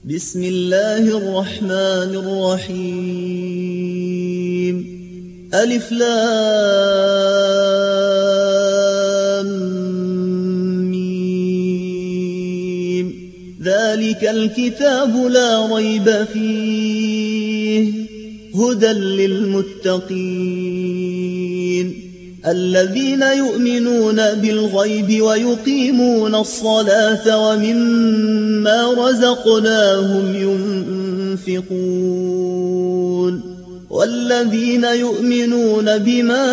بسم الله الرحمن الرحيم ألف لام ميم ذلك الكتاب لا ريب فيه هدى للمتقين الذين يؤمنون بالغيب ويقيمون الصلاة ومما رزقناهم ينفقون والذين يؤمنون بما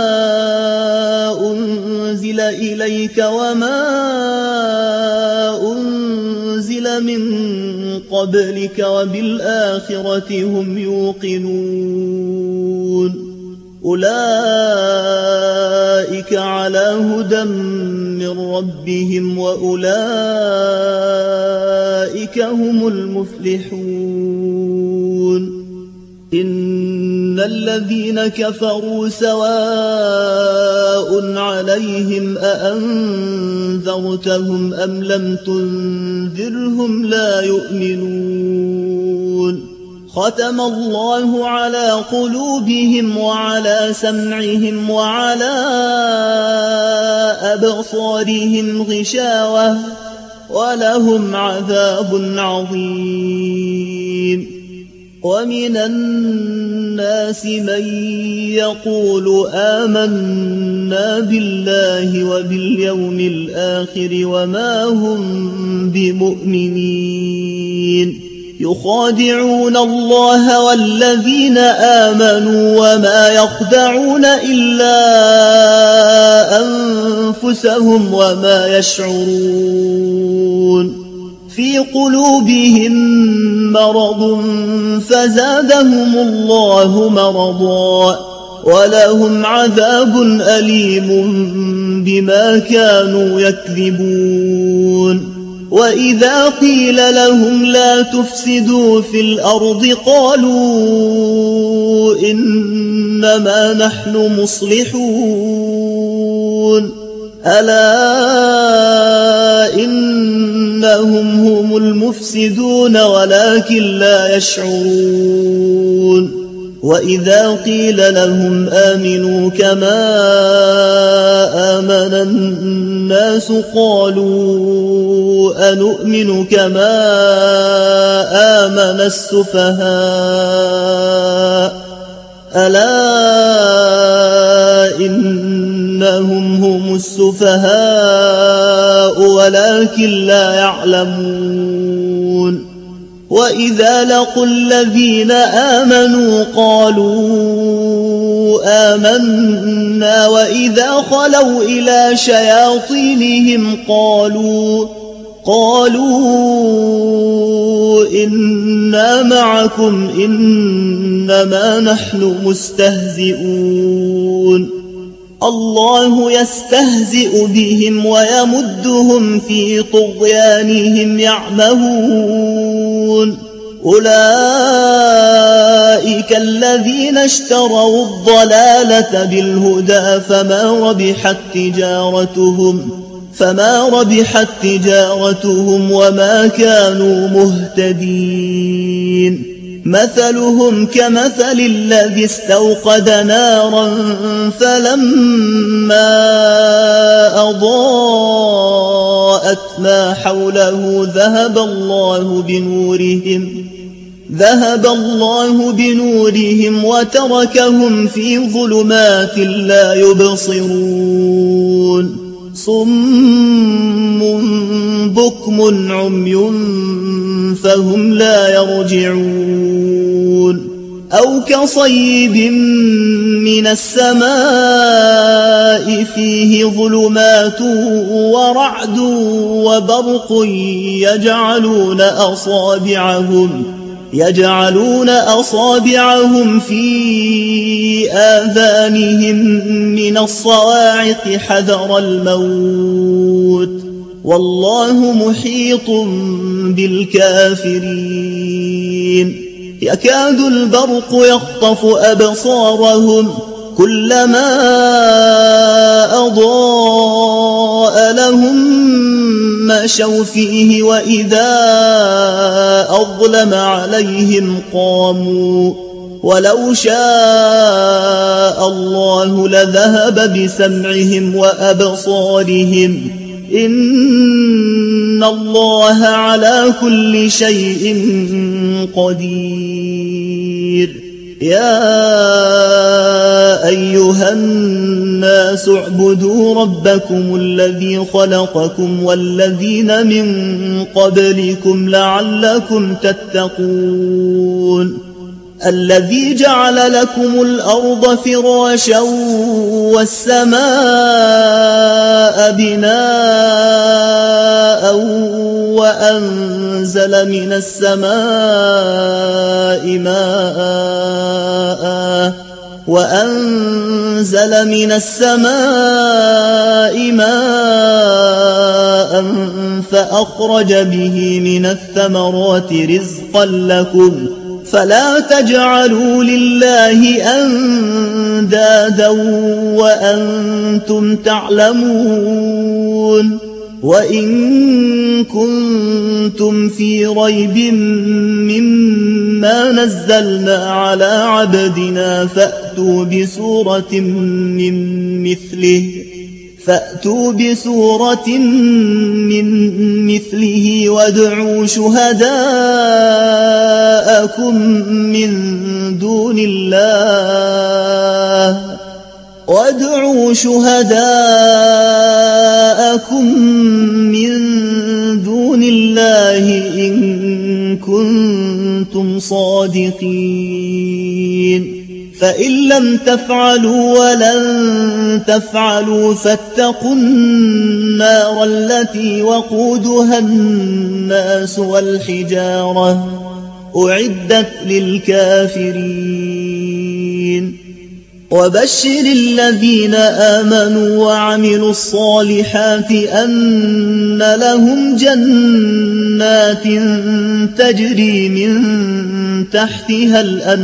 أنزل إليك وما أنزل من قبلك وبالآخرة هم يوقنون أولئك على هدى من ربهم وأولئك هم المفلحون إن الذين كفروا سواء عليهم أأنذرتهم أم لم تنذرهم لا يؤمنون ختم الله على قلوبهم وعلى سمعهم وعلى أبصارهم غشاوة ولهم عذاب عظيم ومن الناس من يقول آمنا بالله وباليوم الآخر وما هم بمؤمنين يخادعون الله والذين آمنوا وما يخدعون إلا أنفسهم وما يشعرون في قلوبهم مرض فزادهم الله مرضا ولهم عذاب أليم بما كانوا يكذبون وإذا قيل لهم لا تفسدوا في الأرض قالوا إنما نحن مصلحون ألا إنهم هم المفسدون ولكن لا يشعرون وإذا قيل لهم آمنوا كما آمن الناس قالوا أنؤمن كما آمن السفهاء ألا إنهم هم السفهاء ولكن لا يعلمون وإذا لقوا الذين آمنوا قالوا آمنا وإذا خلوا إلى شياطينهم قالوا إنا معكم إنما نحن مستهزئون الله يستهزئ بهم ويمدهم في طغيانهم يعمهون أولئك الذين اشتروا الضلالة بالهدى فما ربحت تجارتهم وما كانوا مهتدين مثلهم كمثل الذي استوقد نارا فلما أضاءت ما حوله ذهب الله بنورهم وتركهم في ظلمات لا يبصرون صم بكم عمي فهم لا يرجعون أو كصيب من السماء فيه ظلمات ورعد وبرق يجعلون أصابعهم في آذانهم من الصواعق حذر الموت والله محيط بالكافرين يكاد البرق يخطف أبصارهم كلما أضاء لهم مشوا فيه وإذا أظلم عليهم قاموا ولو شاء الله لذهب بسمعهم وأبصارهم إن الله على كل شيء قدير يا أيها الناس اعبدوا ربكم الذي خلقكم والذين من قبلكم لعلكم تتقون الذي جعل لكم الأرض فراشا والسماء بناء وأنزل من السماء ماء فأخرج به من الثمرات رزقا لكم فلا تجعلوا لله أندادا وأنتم تعلمون وإن كنتم في ريب مما نزلنا على عبدنا فأتوا بسورة من مثله وادعوا شهداءكم من دون الله إن كنتم صادقين فإن لم تفعلوا ولن تفعلوا فاتقوا النار التي وقودها الناس والحجارة أعدت للكافرين وبشر الذين آمنوا وعملوا الصالحات أن لهم جنات تجري من تحتها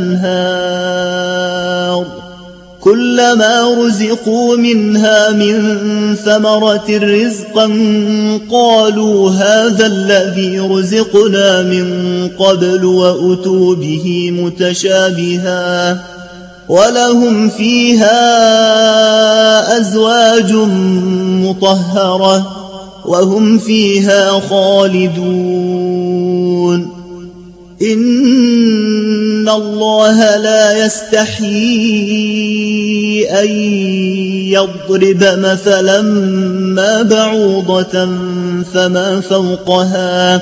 الأنهار كلما رزقوا منها من ثمرة رزقا قالوا هذا الذي رزقنا من قبل وأتوا به متشابها ولهم فيها أزواج مطهرة وهم فيها خالدون إن الله لا يستحيي أن يضرب مثلا ما بعوضة فما فوقها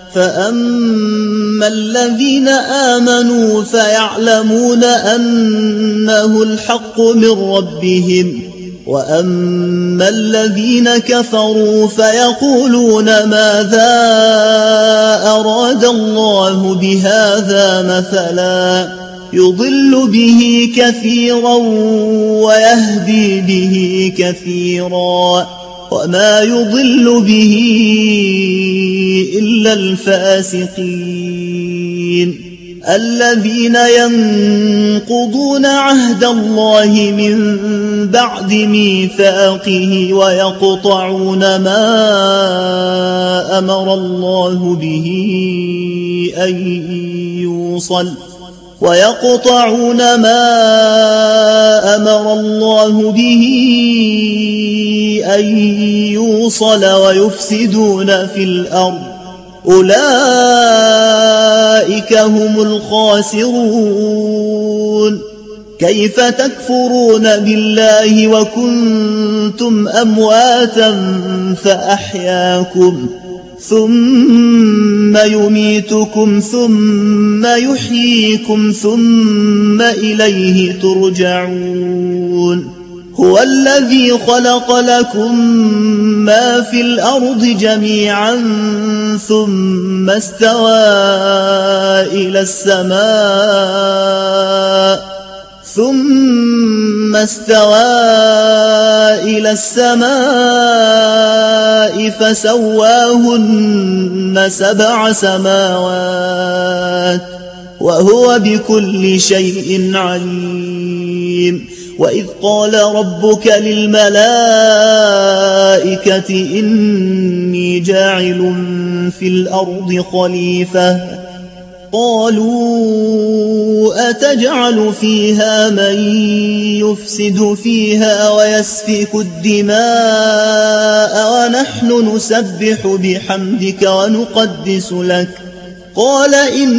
فأما الذين آمنوا فيعلمون أنه الحق من ربهم وأما الذين كفروا فيقولون ماذا أراد الله بهذا مثلا يضل به كثيرا ويهدي به كثيرا وما يضل به إلا الفاسقين الذين ينقضون عهد الله من بعد ميثاقه ويقطعون ما أمر الله به أن يوصل ويفسدون في الأرض أولئك هم الخاسرون كيف تكفرون بالله وكنتم أمواتا فأحياكم ثم يميتكم ثم يحييكم ثم إليه ترجعون هو الذي خلق لكم ما في الأرض جميعا ثم استوى إلى السماء فسواهن 7 سماوات وهو بكل شيء عليم وإذ قال ربك للملائكة إني جاعل في الأرض خليفة قالوا أتجعل فيها من يفسد فيها ويسفك الدماء ونحن نسبح بحمدك ونقدس لك قال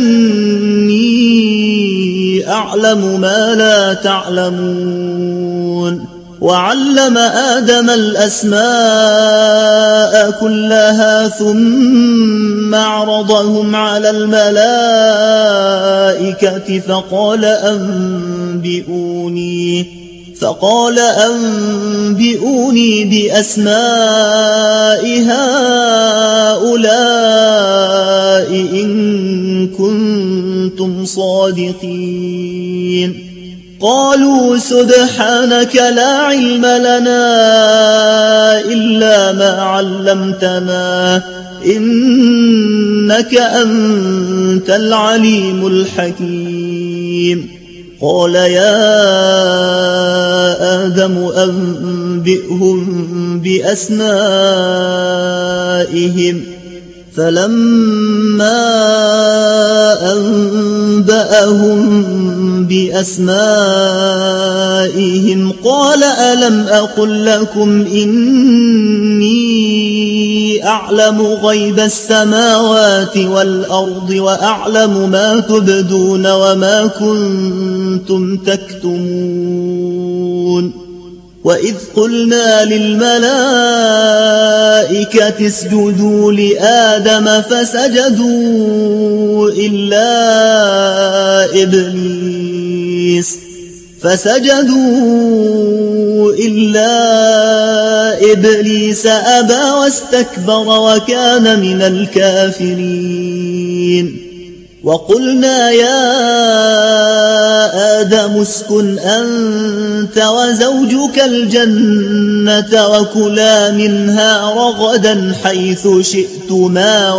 إني أعلم ما لا تعلمون وعلم آدم الأسماء كلها ثم عرضهم على الملائكة فقال أنبئوني بأسماء هؤلاء إن كنتم صادقين قالوا سبحانك لا علم لنا إلا ما علمتنا إنك أنت العليم الحكيم قال يا آدم أنبئهم بأسمائهم فلما أنبأهم بأسمائهم قال ألم أقل لكم إني أعلم غيب السماوات والأرض وأعلم ما تبدون وما كنتم تكتمون وإذ قلنا للملائكة اسجدوا لآدم فسجدوا إلا إبليس أبى واستكبر وكان من الكافرين وقلنا يا آدم اسكن أنت وزوجك الجنة وكلا منها رغدا حيث شئتما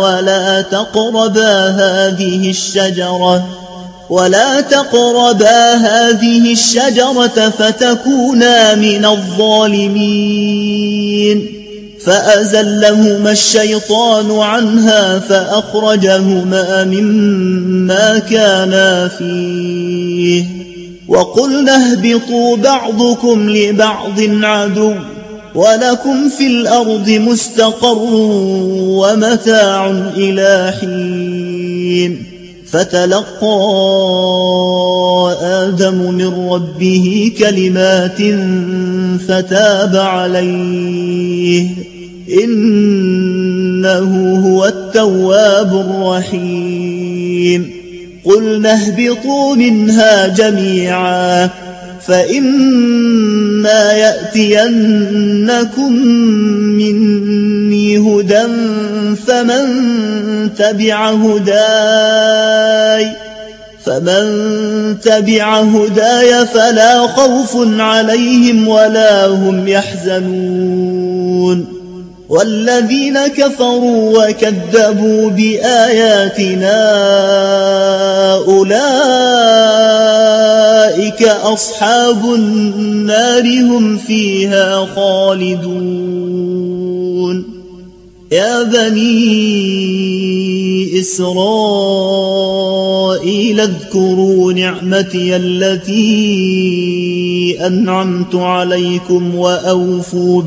ولا تقربا هذه الشجرة فتكونا من الظالمين فأزلهما الشيطان عنها فأخرجهما مما كانا فيه وقلنا اهبطوا بعضكم لبعض عدو ولكم في الأرض مستقر ومتاع إلى حين فتلقى آدم من ربه كلمات فتاب عليه إنه هو التواب الرحيم قلنا اهبطوا منها جميعا فإما يأتينكم مني هدى فمن تبع هداي فلا خوف عليهم ولا هم يحزنون والذين كفروا وكذبوا بآياتنا أولئك أصحاب النار هم فيها خالدون يا بني إسرائيل اذكروا نعمتي التي أنعمت عليكم وأوفوا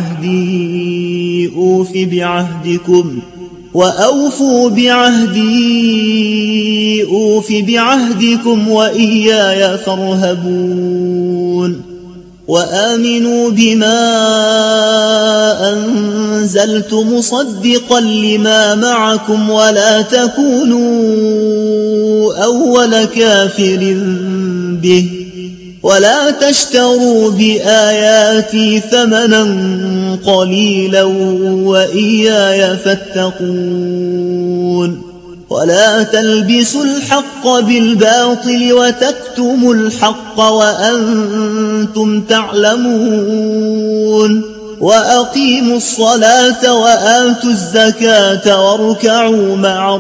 بعهدي أوف بعهدكم وإياي فارهبون وآمنوا بما أنزلت مصدقا لما معكم ولا تكونوا أول كافر به ولا تشتروا بآياتي ثمنا قليلا وإياي فاتقون ولا تلبسوا الحق بالباطل وتكتموا الحق وأنتم تعلمون وأقيموا الصلاة وآتوا الزكاة واركعوا مع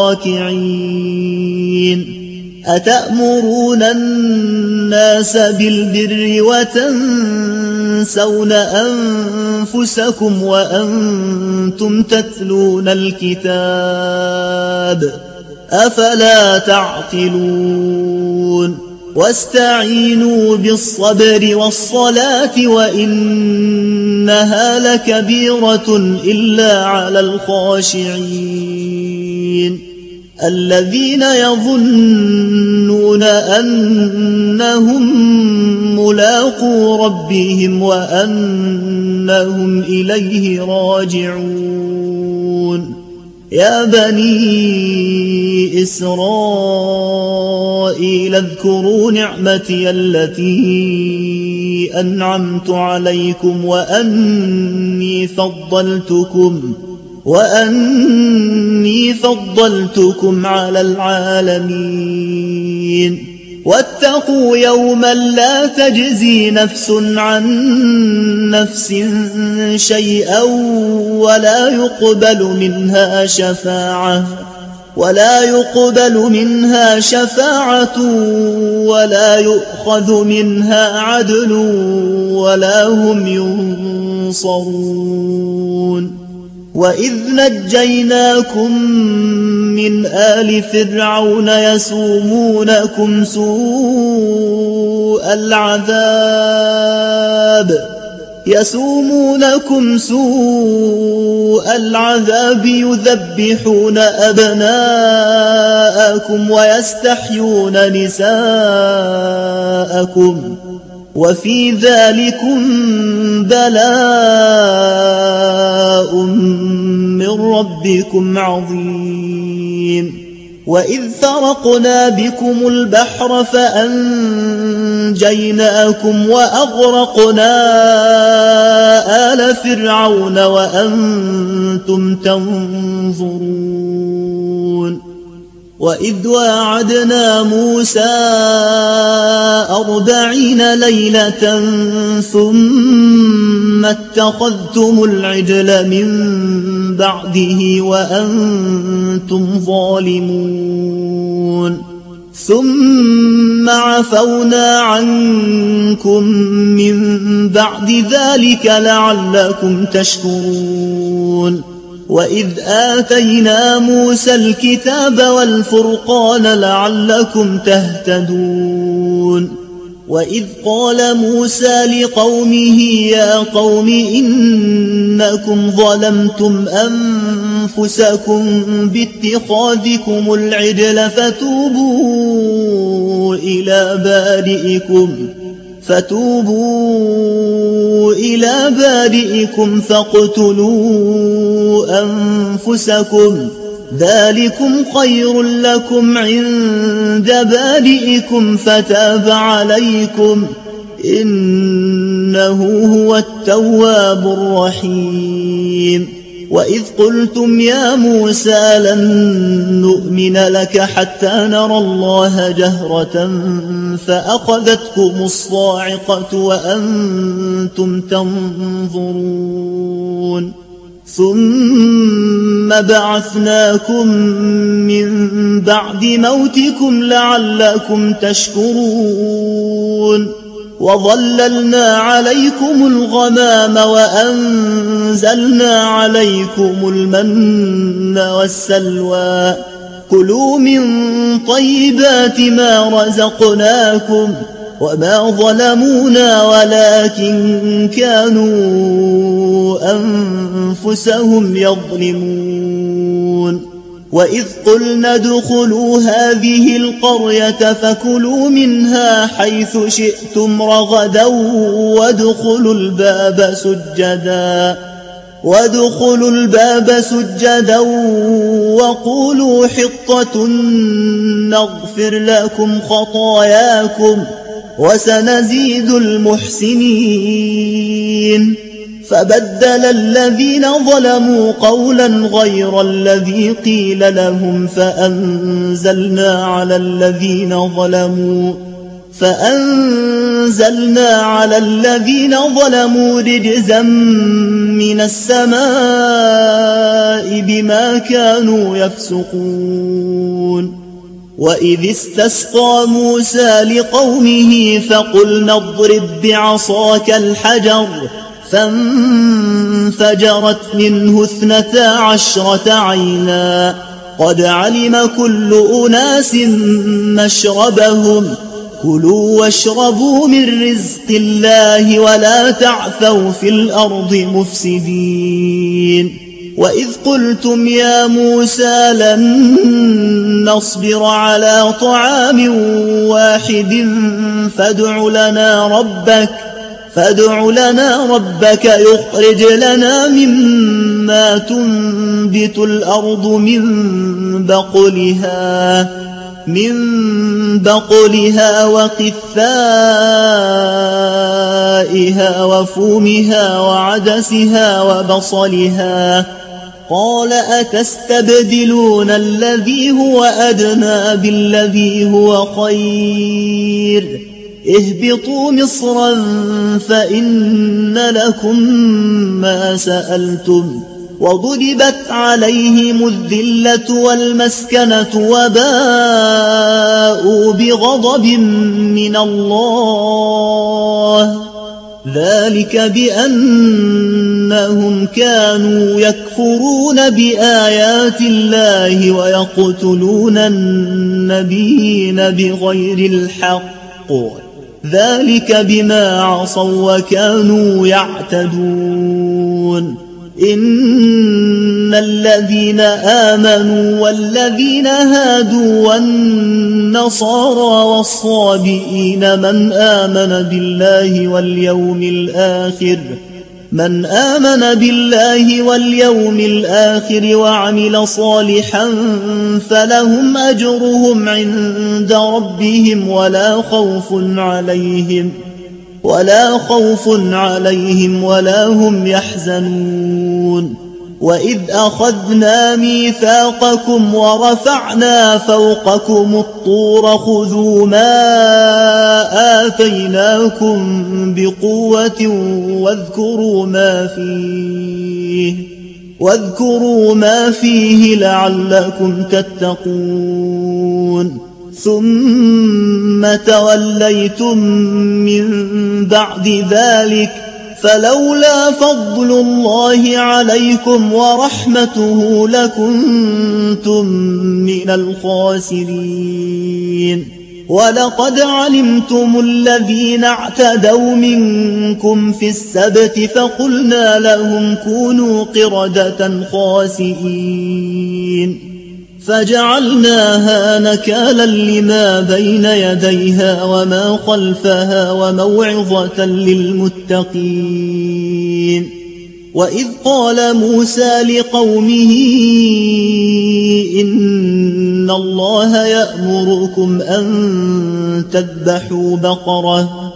الراكعين أتأمرون الناس بالبر وتنسون أنفسكم وأنتم تتلون الكتاب أفلا تعقلون واستعينوا بالصبر والصلاة وإنها لكبيرة إلا على الخاشعين الذين يظنون أنهم ملاقو ربهم وأنهم إليه راجعون يا بني إسرائيل اذكروا نعمتي التي أنعمت عليكم وأني فضلتكم على العالمين واتقوا يوما لا تجزي نفس عن نفس شيئا ولا يقبل منها شفاعة ولا يؤخذ منها عدل ولا هم ينصرون وإذ نجيناكم من آل فرعون يسومونكم سوء العذاب يذبحون أبناءكم ويستحيون نساءكم وفي ذلكم بلاء من ربكم عظيم وإذ فرقنا بكم البحر فأنجيناكم وأغرقنا آل فرعون وأنتم تنظرون وإذ واعدنا موسى 40 ليلة ثم اتخذتم العجل من بعده وأنتم ظالمون ثم عفونا عنكم من بعد ذلك لعلكم تشكرون وإذ آتينا موسى الكتاب والفرقان لعلكم تهتدون وإذ قال موسى لقومه يا قوم إنكم ظلمتم أنفسكم باتخاذكم العجل فتوبوا إلى بارئكم فاقتلوا أنفسكم ذلكم خير لكم عند بارئكم فتاب عليكم إنه هو التواب الرحيم وإذ قلتم يا موسى لن نؤمن لك حتى نرى الله جهرة فأخذتكم الصاعقة وأنتم تنظرون ثم بعثناكم من بعد موتكم لعلكم تشكرون وظللنا عليكم الغمام وأنزلنا عليكم المن والسلوى كلوا من طيبات ما رزقناكم وما ظلمونا ولكن كانوا أنفسهم يظلمون وإذ قلنا ادخلوا هذه القرية فكلوا منها حيث شئتم رغدا وادخلوا الباب سجدا وقولوا حطة نغفر لكم خطاياكم وسنزيد المحسنين فبدل الذين ظلموا قولا غير الذي قيل لهم فأنزلنا على الذين ظلموا رجزا من السماء بما كانوا يفسقون وإذ استسقى موسى لقومه فقلنا اضرب بعصاك الحجر فانفجرت منه 12 عينا قد علم كل أناس مشربهم كلوا واشربوا من رزق الله ولا تعثوا في الأرض مفسدين وإذ قلتم يا موسى لن نصبر على طعام واحد فادع لنا ربك يخرج لنا مما تنبت الأرض من بقلها وقثائها وفومها وعدسها وبصلها قال أتستبدلون الذي هو أدنى بالذي هو خير اهبطوا مصرا فإن لكم ما سألتم وضربت عليهم الذلة والمسكنة وباءوا بغضب من الله ذلك بأنهم كانوا يكفرون بآيات الله ويقتلون النبيين بغير الحق ذلك بما عصوا وكانوا يعتدون إن الذين آمنوا والذين هادوا والنصارى والصابئين من آمن بالله واليوم الآخر وعمل صالحا فلهم أجرهم عند ربهم ولا خوف عليهم ولا هم يحزنون وإذ أخذنا ميثاقكم ورفعنا فوقكم الطور خذوا ما آتيناكم بقوة واذكروا ما فيه لعلكم تتقون ثم توليتم من بعد ذلك فلولا فضل الله عليكم ورحمته لكنتم من الخاسرين ولقد علمتم الذين اعتدوا منكم في السبت فقلنا لهم كونوا قردة خاسئين فجعلناها نكالا لما بين يديها وما خلفها وموعظة للمتقين وإذ قال موسى لقومه إن الله يأمركم أن تذبحوا بقرة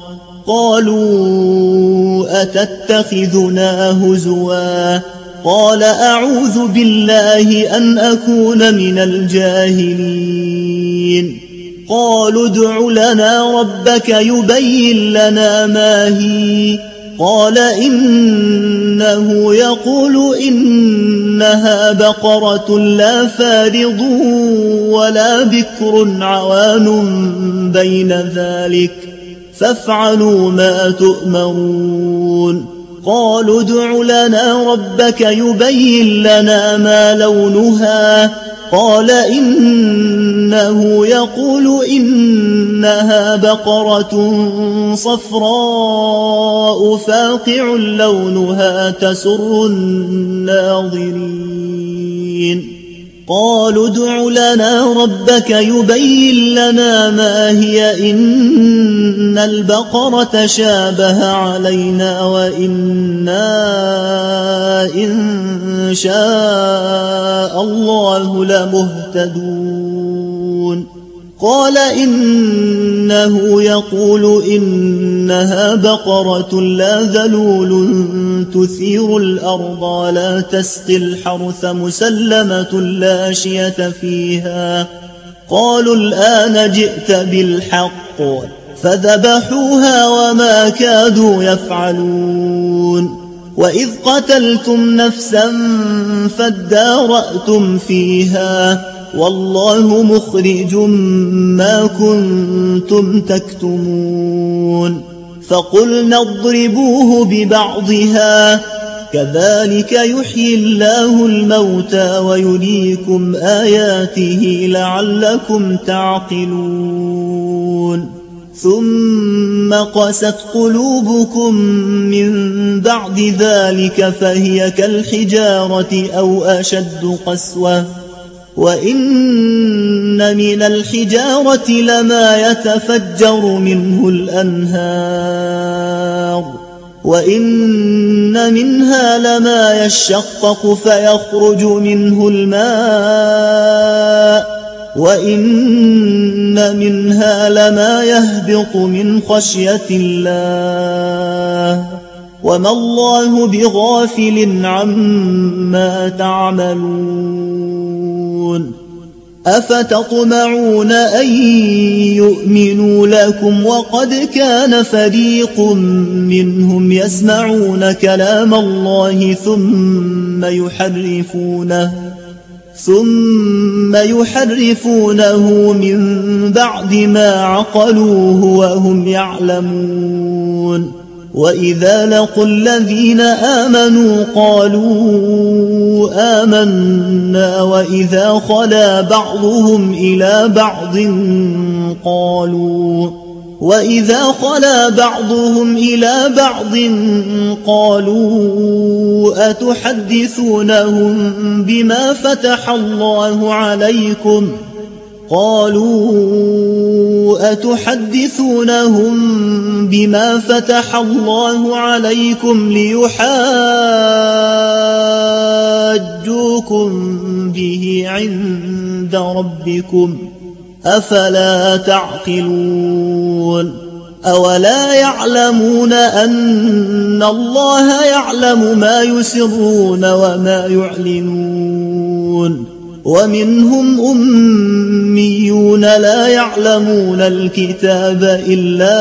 قالوا أتتخذنا هزوا قال أعوذ بالله أن أكون من الجاهلين قالوا ادع لنا ربك يبين لنا ما هي قال إنه يقول إنها بقرة لا فارض ولا بكر عوان بين ذلك فافعلوا ما تؤمرون قالوا ادع لنا ربك يبين لنا ما لونها قال إنه يقول إنها بقرة صفراء فاقع لونها تسر الناظرين قالوا ادع لنا ربك يبين لنا ما هي إن البقرة شابه علينا وإنا إن شاء الله لمهتدون قال إنه يقول إنها بقرة لا ذلول تثير الأرض ولا تسقي الحرث مسلمة لا شية فيها قالوا الآن جئت بالحق فذبحوها وما كادوا يفعلون وإذ قتلتم نفسا فادارأتم فيها والله مخرج ما كنتم تكتمون فقلنا اضربوه ببعضها كذلك يحيي الله الموتى ويريكم آياته لعلكم تعقلون ثم قست قلوبكم من بعد ذلك فهي كالحجارة أو أشد قسوة وإن من الحجارة لما يتفجر منه الأنهار وإن منها لما يشقق فيخرج منه الماء وإن منها لما يهبط من خشية الله وما الله بغافل عما تعملون أفتطمعون أن يؤمنوا لكم وقد كان فريق منهم يسمعون كلام الله ثم يحرفونه من بعد ما عقلوه وهم يعلمون وإذا لقوا الذين آمنوا قالوا آمنا وإذا خلا بعضهم إلى بعض قالوا أتحدثونهم بما فتح الله عليكم ليحاجوكم به عند ربكم أفلا تعقلون أولا يعلمون أن الله يعلم ما يسرون وما يعلنون ومنهم أميون لا يعلمون الكتاب إلا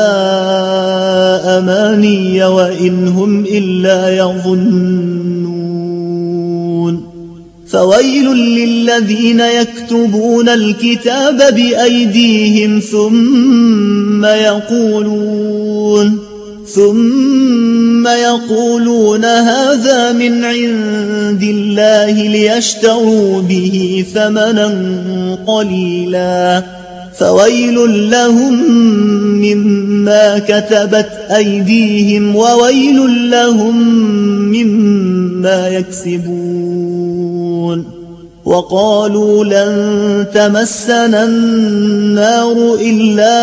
أماني وإن هم إلا يظنون فويل للذين يكتبون الكتاب بأيديهم ثم يقولون هذا من عند الله ليشتروا به ثمنا قليلا فويل لهم مما كتبت أيديهم وويل لهم مما يكسبون وقالوا لن تمسنا النار إلا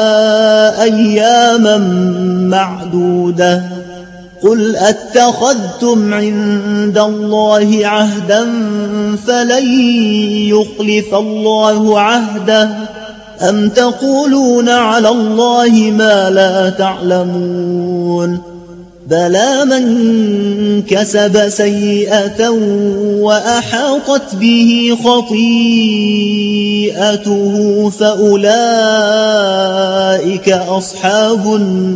أياما معدودة قل أتخذتم عند الله عهدا فلن يخلف الله عهده أم تقولون على الله ما لا تعلمون بلى من كسب سيئة وأحاطت به خطيئته فأولئك أصحاب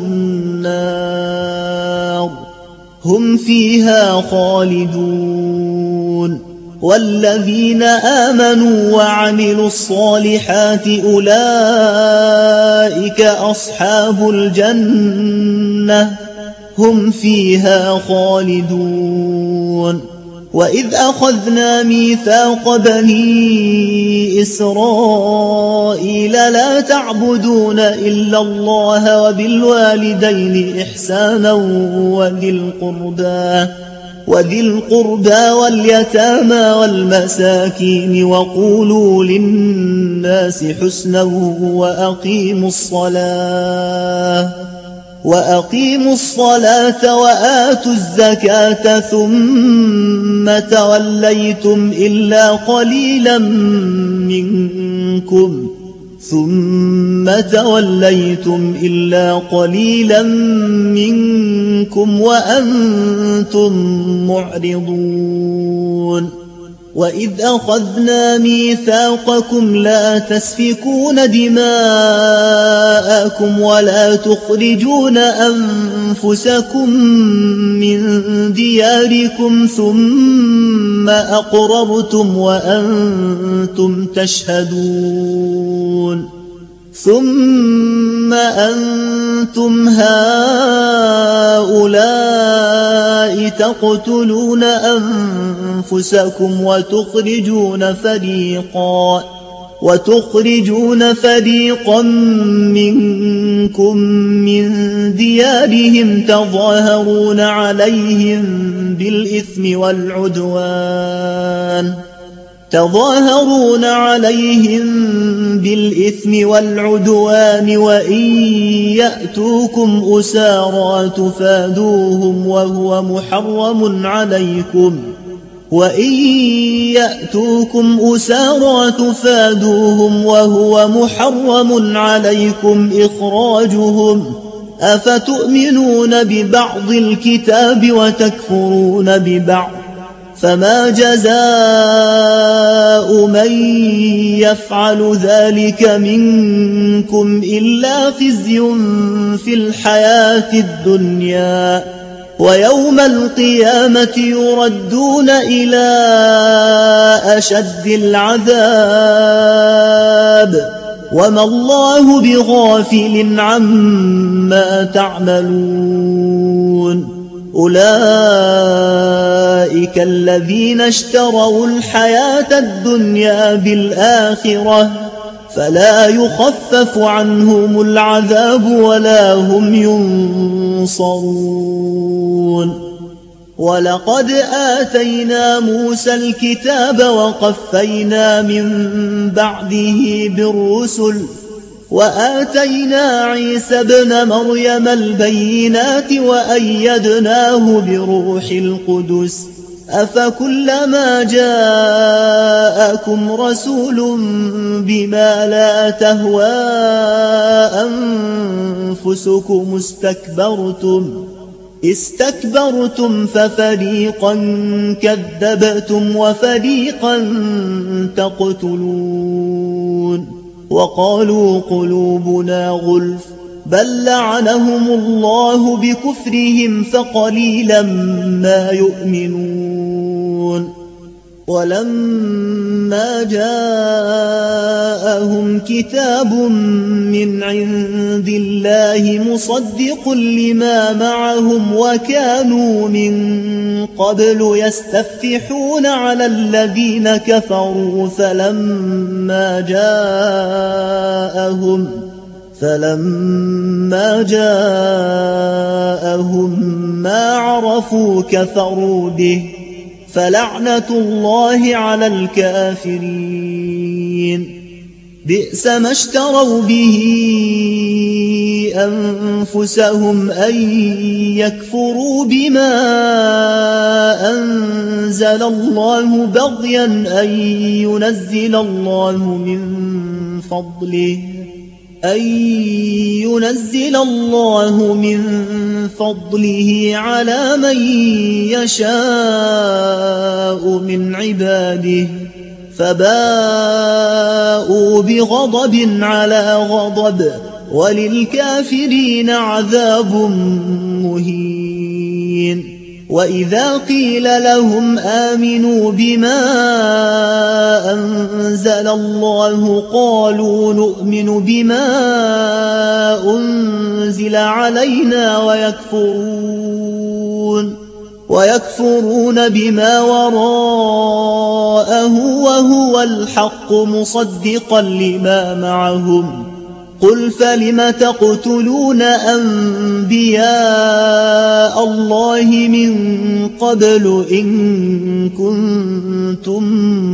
النار هم فيها خالدون والذين آمنوا وعملوا الصالحات أولئك أصحاب الجنة هم فيها خالدون وإذ أخذنا ميثاق بني إسرائيل لا تعبدون إلا الله وبالوالدين إحسانا وذي القربى واليتامى والمساكين وقولوا للناس حسنا وأقيموا الصلاة وآتوا الزكاة ثم توليتم إلا قليلا منكم وأنتم معرضون وإذ أخذنا ميثاقكم لا تسفكون دماءكم ولا تخرجون أنفسكم من دياركم ثم أقررتم وأنتم تشهدون ثم أنتم هؤلاء تقتلون أنفسكم وتخرجون فريقا منكم من ديارهم تظاهرون عليهم بالإثم والعدوان وإن يأتوكم أسارى تفادوهم وهو محرم عليكم إخراجهم أفتؤمنون ببعض الكتاب وتكفرون ببعض فما جزاء من يفعل ذلك منكم إلا خزي في الحياة الدنيا ويوم القيامة يردون إلى أشد العذاب وما الله بغافل عما تعملون أولئك الذين اشتروا الحياة الدنيا بالآخرة فلا يخفف عنهم العذاب ولا هم ينصرون ولقد آتينا موسى الكتاب وقفينا من بعده بالرسل وآتينا عيسى ابن مريم البينات وأيدناه بروح القدس أفكلما جاءكم رسول بما لا تهوى أنفسكم استكبرتم ففريقا كذبتم وفريقا تقتلون وقالوا قلوبنا غلف بل لعنهم الله بكفرهم فقليلا ما يؤمنون ولما جاءهم كتاب من عند الله مصدق لما معهم وكانوا من قبل يستفتحون على الذين كفروا فلما جاءهم ما عرفوا كفروا به فلعنة الله على الكافرين بئس ما اشتروا به أنفسهم أن يكفروا بما أنزل الله بغيا أن ينزل الله من فضله على من يشاء من عباده فباءوا بغضب على غضب وللكافرين عذاب مهين وإذا قيل لهم آمنوا بما أنزل الله قالوا نؤمن بما أنزل علينا ويكفرون بما وراءه وهو الحق مصدقا لما معهم قل فلم تقتلون أنبياء الله من قبل إن كنتم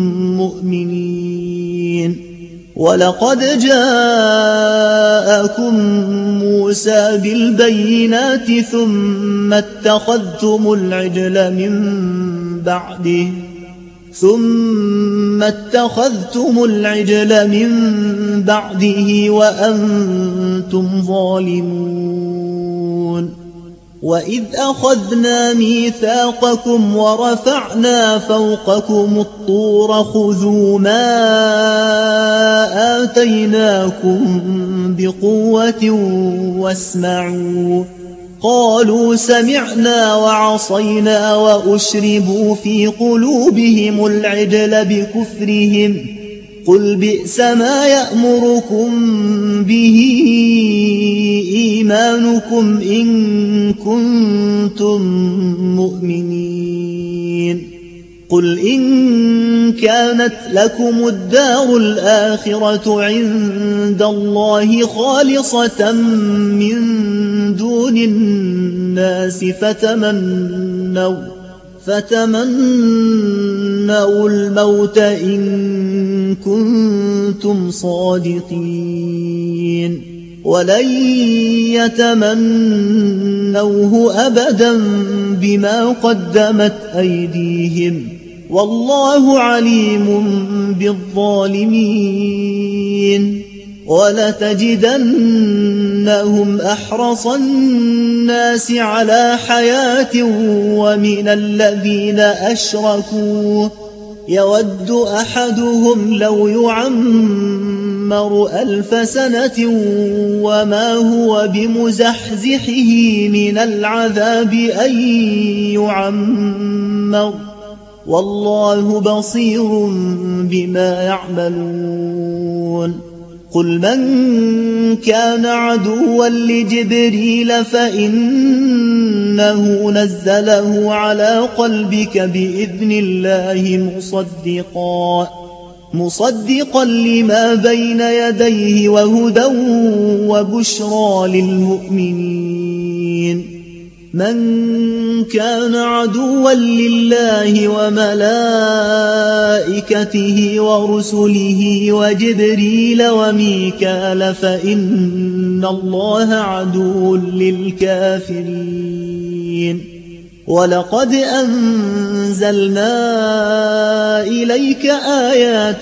مؤمنين ولقد جاءكم موسى بالبينات ثم اتخذتم العجل من بعده وأنتم ظالمون وإذ أخذنا ميثاقكم ورفعنا فوقكم الطور خذوا ما آتيناكم بقوة واسمعوا قالوا سمعنا وعصينا وأشربوا في قلوبهم العجل قل بئس ما يأمركم به إيمانكم إن كنتم مؤمنين. قل إن كانت لكم الدار الآخرة عند الله خالصة من دون الناس فتمنوا الموت إن كنتم صادقين، ولن يتمنوه أبدا بما قدمت أيديهم، والله عليم بالظالمين. ولتجدنهم أحرص الناس على حياة ومن الذين أشركوا يود أحدهم لو يعمر 1000 سنة وما هو بمزحزحه من العذاب أن يعمر، والله بصير بما يعملون. قل من كان عدوا لجبريل فإنه نزله على قلبك بإذن الله مصدقا لما بين يديه وهدى وبشرى للمؤمنين. من كان عدوا لله وملائكته ورسله وجبريل وميكال فإن الله عدو للكافرين. ولقد أنزلنا إليك آيات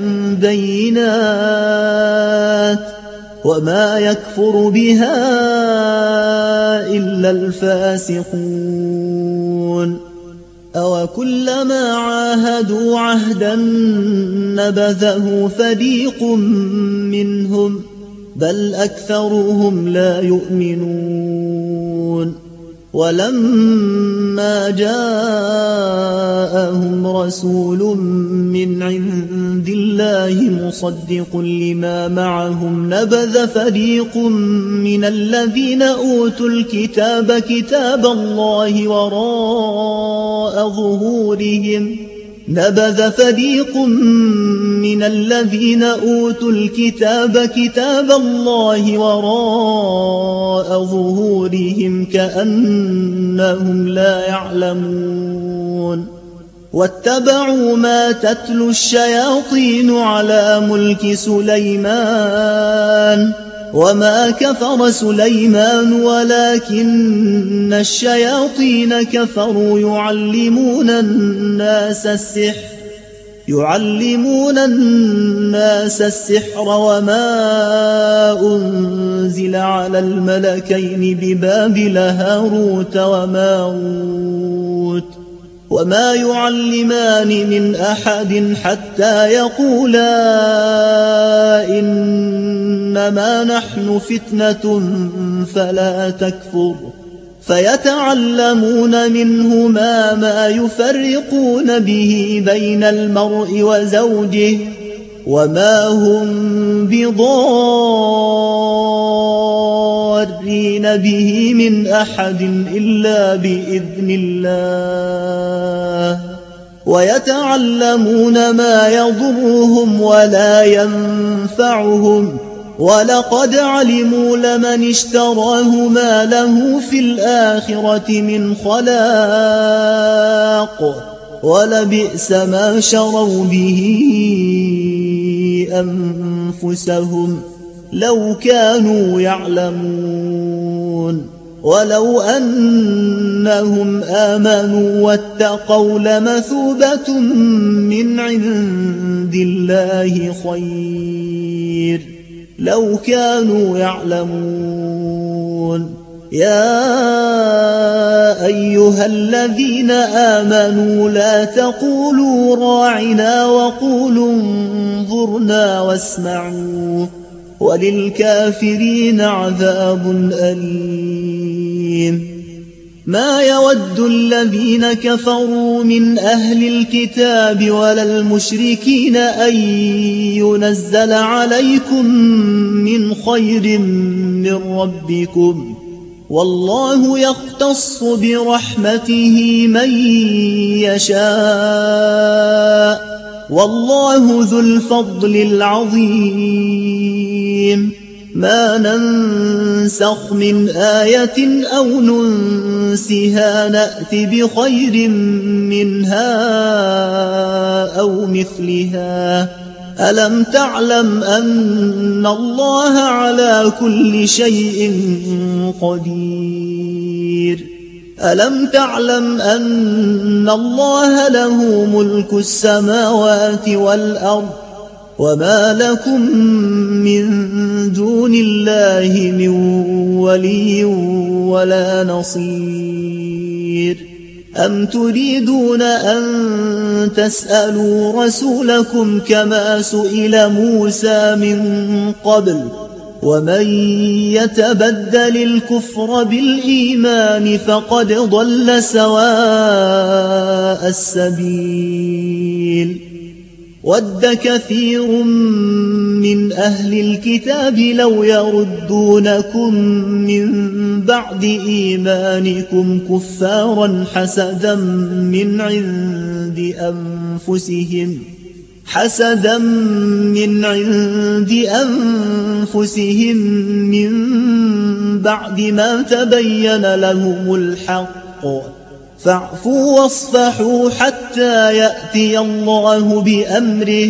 بينات وما يكفر بها إلا الفاسقون. أوكلما عاهدوا عهدا نبذه فريق منهم بل أكثرهم لا يؤمنون. ولما جاءهم رسول من عند الله مصدق لما معهم نبذ فريق من الذين أوتوا الكتاب كتاب الله وراء ظهورهم كأنهم لا يعلمون. واتبعوا ما تتلو الشياطين على ملك سليمان وما كفر سليمان ولكن الشياطين كفروا يعلمون الناس السحر وما أنزل على الملكين ببابل هاروت وماروت وما يعلمان من أحد حتى يقولا إنما نحن فتنة فلا تكفر فيتعلمون منهما ما يفرقون به بين المرء وزوجه وما هم بضارين به من أحد إلا بإذن الله ويتعلمون ما يضرهم ولا ينفعهم ولقد علموا لمن اشتراه ما له في الآخرة من خلاق ولبئس ما شروا به أنفسهم لو كانوا يعلمون. ولو أنهم آمنوا واتقوا لمثوبة من عند الله خير لو كانوا يعلمون. يا أيها الذين آمنوا لا تقولوا راعنا وقولوا انظرنا واسمعوا وللكافرين عذاب أليم. ما يود الذين كفروا من أهل الكتاب ولا المشركين أن ينزل عليكم من خير من ربكم، والله يختص برحمته من يشاء، والله ذو الفضل العظيم. ما ننسخ من آية أو ننسها نأت بخير منها أو مثلها. ألم تعلم أن الله على كل شيء قدير؟ ألم تعلم أن الله له ملك السماوات والأرض، وما لكم من دون الله من ولي ولا نصير؟ أم تريدون أن تسألوا رسولكم كما سئل موسى من قبل؟ ومن يتبدل الكفر بالإيمان فقد ضل سواء السبيل. ود كثير من أهل الكتاب لو يردونكم من بعد إيمانكم كفارا حسدا من عند أنفسهم من بعد ما تبين لهم الحق، فاعفوا واصفحوا حتى يأتي الله بأمره،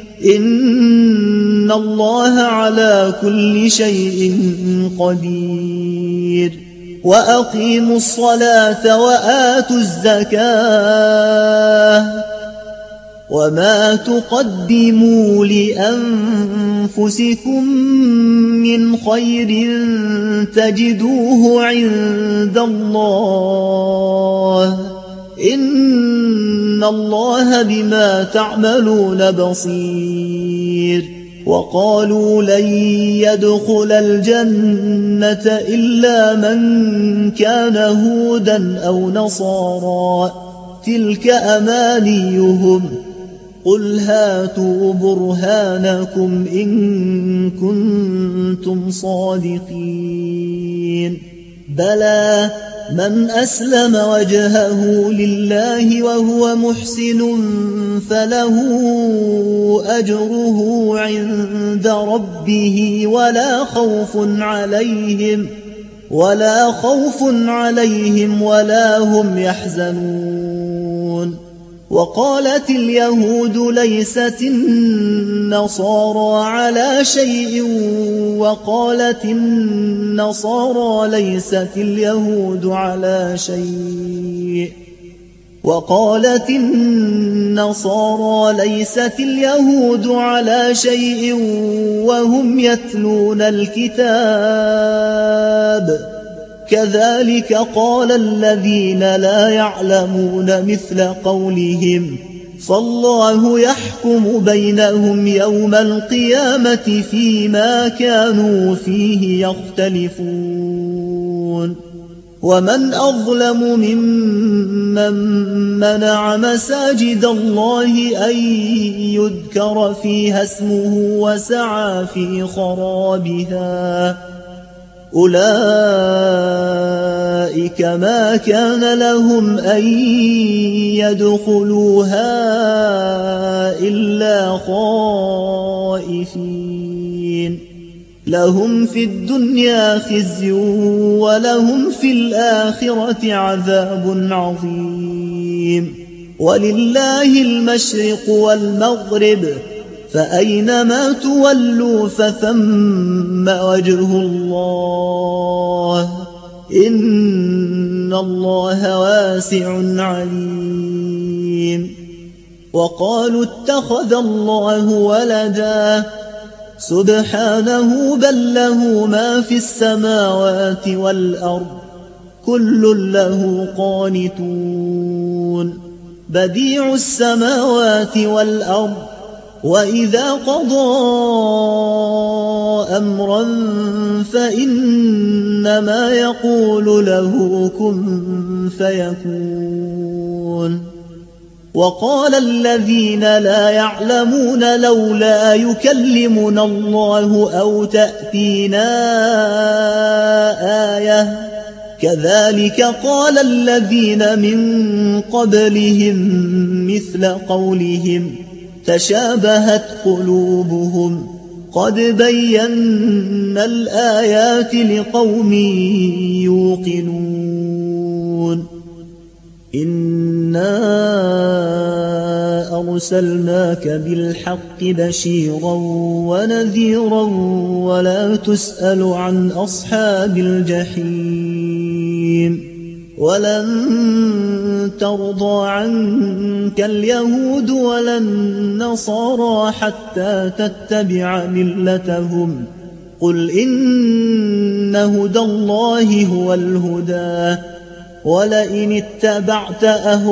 إن الله على كل شيء قدير. وأقيموا الصلاة وآتوا الزكاة، وما تقدموا لأنفسكم من خير تجدوه عند الله، إن الله بما تعملون بصير. وقالوا لن يدخل الجنة إلا من كان هودا أو نصارى، تلك أمانيهم، قل هاتوا برهانكم إن كنتم صادقين. بلى من أسلم وجهه لله وهو محسن فله أجره عند ربه ولا خوف عليهم ولا هم يحزنون. وقالت اليهود ليست النصارى على شيء، وقالت النصارى ليست اليهود على شيء، وقالت النصارى ليست اليهود على شيء وهم يتلون الكتاب، كذلك قال الذين لا يعلمون مثل قولهم، فالله يحكم بينهم يوم القيامة فيما كانوا فيه يختلفون. ومن أظلم ممن منع مساجد الله أن يذكر فيها اسمه وسعى في خرابها، أولئك ما كان لهم أن يدخلوها إلا خائفين، لهم في الدنيا خزي ولهم في الآخرة عذاب عظيم. ولله المشرق والمغرب، فأينما تولوا فثم وجه الله، إن الله واسع عليم. وقالوا اتخذ الله ولدا، سبحانه بل له ما في السماوات والأرض، كل له قانتون. بديع السماوات والأرض، وإذا قضى أمرا فإنما يقول له كن فيكون. وقال الذين لا يعلمون لولا يكلمنا الله أو تأتينا آية كذلك قال الذين من قبلهم مثل قولهم تشابهت قلوبهم قد بينا الآيات لقوم يوقنون. إنا أرسلناك بالحق بشيرا ونذيرا ولا تسأل عن أصحاب الجحيم. ولن ترضى عنك اليهود ولا النصارى حتى تتبع ملتهم قل إن هدى الله هو الهدى ولئن اتبعت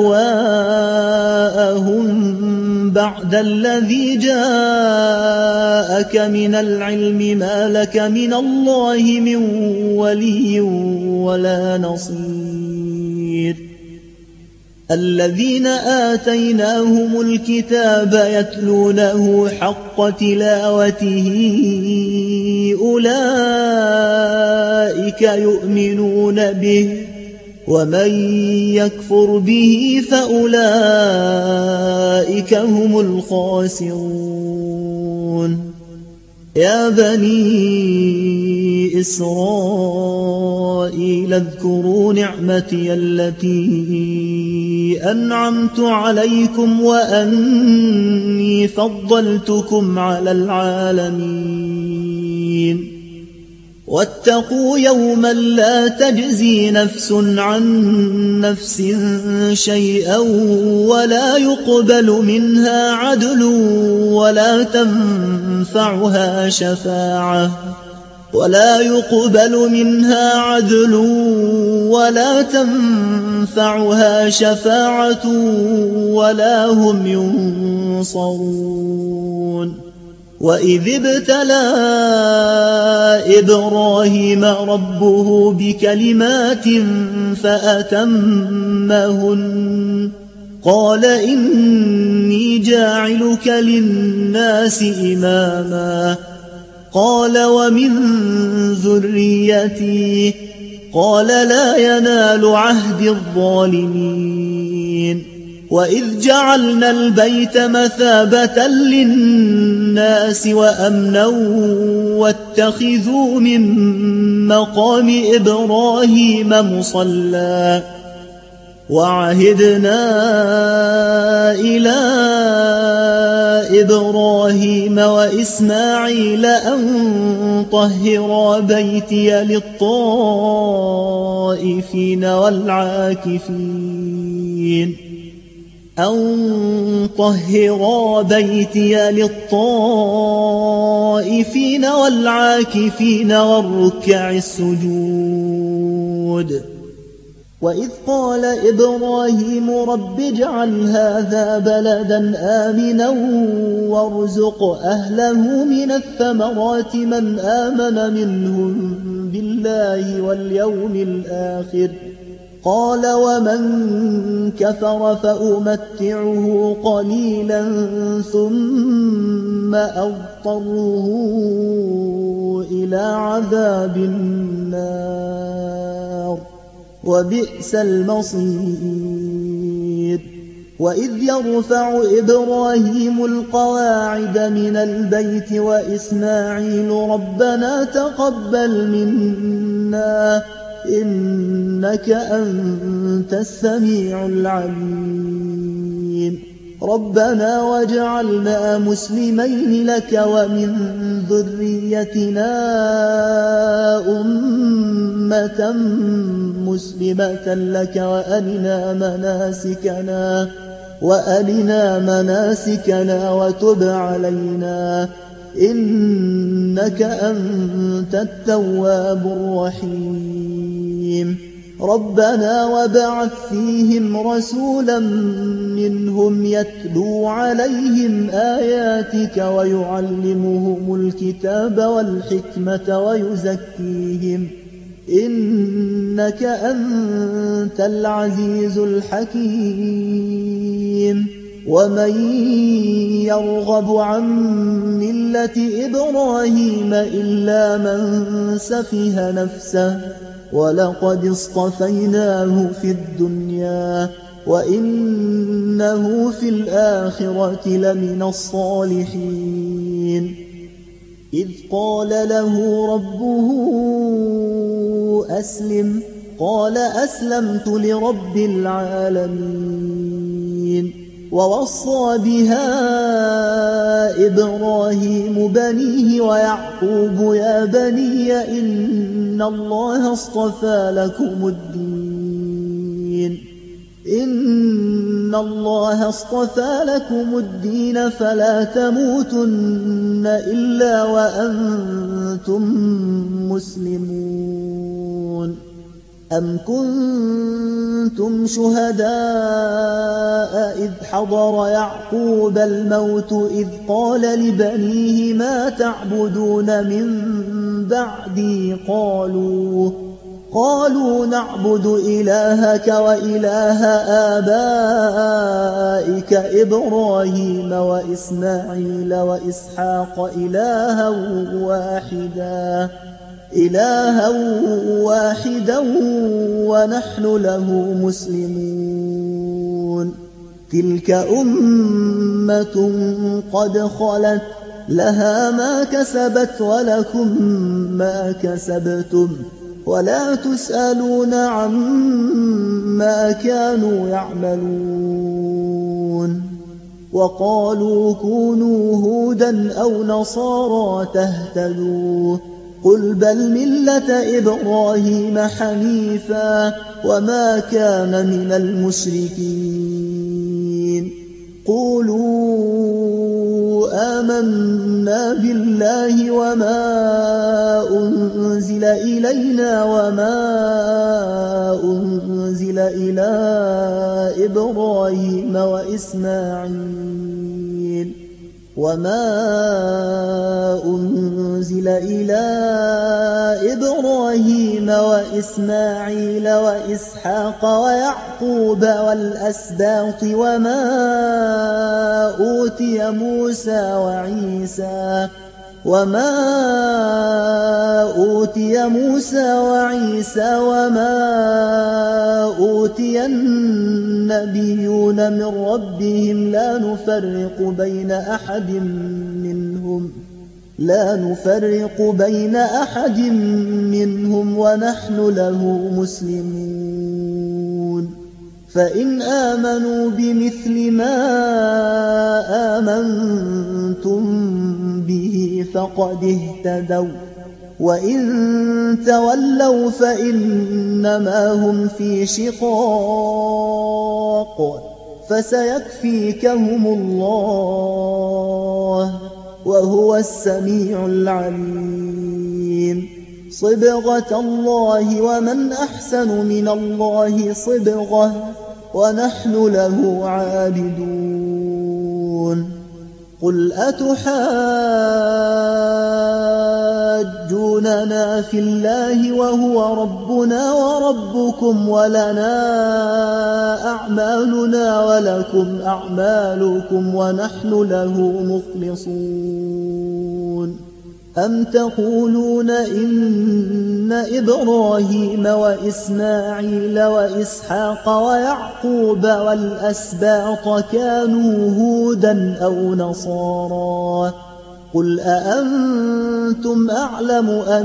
أهواءهم بعد الذي جاءك من العلم ما لك من الله من ولي ولا نصير. الذين آتيناهم الكتاب يتلونه حق تلاوته أولئك يؤمنون به ومن يكفر به فأولئك هم الخاسرون. يا بني إسرائيل اذكروا نعمتي التي أنعمت عليكم وأني فضلتكم على العالمين. واتقوا يوما لا تجزي نفس عن نفس شيئا ولا يقبل منها عدل ولا تنفعها شفاعة ولا هم ينصرون. وإذ ابتلى إبراهيم ربه بكلمات فأتمهن قال إني جاعلك للناس إماما قال ومن ذريتي قال لا ينال عهد الظالمين. وإذ جعلنا البيت مثابة للناس وأمنا واتخذوا من مقام إبراهيم مصلى وعهدنا إلى إبراهيم وإسماعيل أن طهرا بيتي للطائفين والعاكفين والركع السجود. وإذ قال إبراهيم رب اجعل هذا بلدا آمنا وارزق أهله من الثمرات من آمن منهم بالله واليوم الآخر قال ومن كفر فأمتعه قليلا ثم أضطره إلى عذاب النار وبئس المصير. وإذ يرفع إبراهيم القواعد من البيت وإسماعيل ربنا تقبل منا إنك أنت السميع العليم. ربنا واجعلنا مسلمين لك ومن ذريتنا أمة مسلمة لك وأرنا مناسكنا وتب علينا إنك أنت التواب الرحيم. ربنا وابعث فيهم رسولا منهم يتلو عليهم آياتك ويعلمهم الكتاب والحكمة ويزكيهم إنك أنت العزيز الحكيم ومن يرغب عن ملة إبراهيم إلا من سفه نفسه ولقد اصطفيناه في الدنيا وإنه في الآخرة لمن الصالحين إذ قال له ربه أسلم قال أسلمت لرب العالمين ووصى بها إبراهيم بنيه ويعقوب يا بني إن الله اصطفى لكم الدين فلا تموتن إلا وأنتم مسلمون أم كنتم شهداء إذ حضر يعقوب الموت إذ قال لبنيه ما تعبدون من بعدي قالوا نعبد إلهك وإله آبائك إبراهيم وإسماعيل وإسحاق إلها واحدا ونحن له مسلمون تلك أمة قد خلت لها ما كسبت ولكم ما كسبتم ولا تسألون عما كانوا يعملون وقالوا كونوا هودا أو نصارى تهتدوا قل بل ملة إبراهيم حنيفا وما كان من المشركين قولوا آمنا بالله وما أنزل إلينا وما أنزل إلى إبراهيم وإسماعيل وإسحاق ويعقوب والأسباط وما أوتي موسى وعيسى وما أوتي النبيون من ربهم لا نفرق بين أحد منهم ونحن له مسلمون فإن آمنوا بمثل ما آمنتم به فقد اهتدوا وإن تولوا فإنما هم في شقاق فسيكفيكهم الله وهو السميع العليم صبغة الله ومن أحسن من الله صبغة ونحن له عابدون قل أتحاجوننا في الله وهو ربنا وربكم ولنا أعمالنا ولكم أعمالكم ونحن له مخلصون أم تقولون إن إبراهيم وإسماعيل وإسحاق ويعقوب والأسباط كانوا هودا أو نصارى قل أأنتم أعلم أم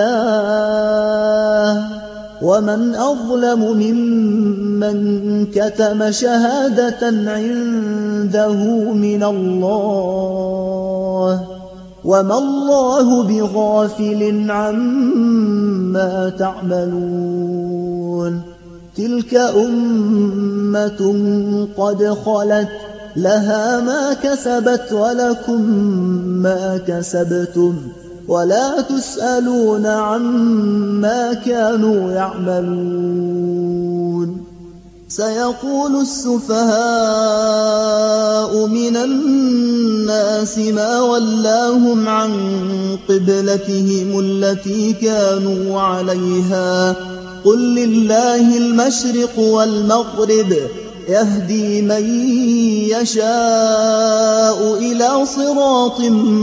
الله ومن أظلم ممن كتم شهادة عنده من الله وما الله بغافل عما تعملون تلك أمة قد خلت لها ما كسبت ولكم ما كسبتم ولا تسألون عما كانوا يعملون. سيقول السفهاء من الناس ما ولاهم عن قبلتهم التي كانوا عليها قل لله المشرق والمغرب يهدي من يشاء إلى صراط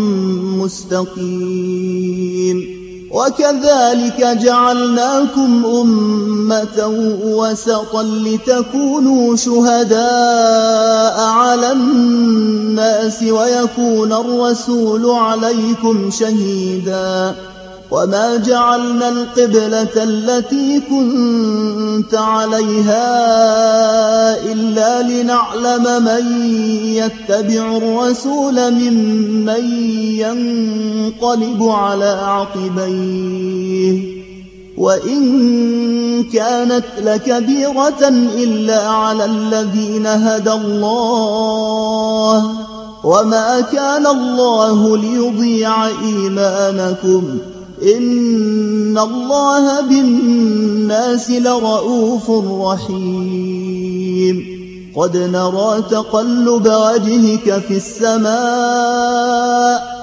مستقيم. وكذلك جعلناكم أمة وسطا لتكونوا شهداء على الناس ويكون الرسول عليكم شهيدا. وما جعلنا القبلة التي كنت عليها إلا لنعلم من يتبع الرسول ممن ينقلب على عقبيه وإن كانت لكبيرة إلا على الذين هدى الله وما كان الله ليضيع إيمانكم إن الله بالناس لرءوف رحيم. قد نرى تقلب وجهك في السماء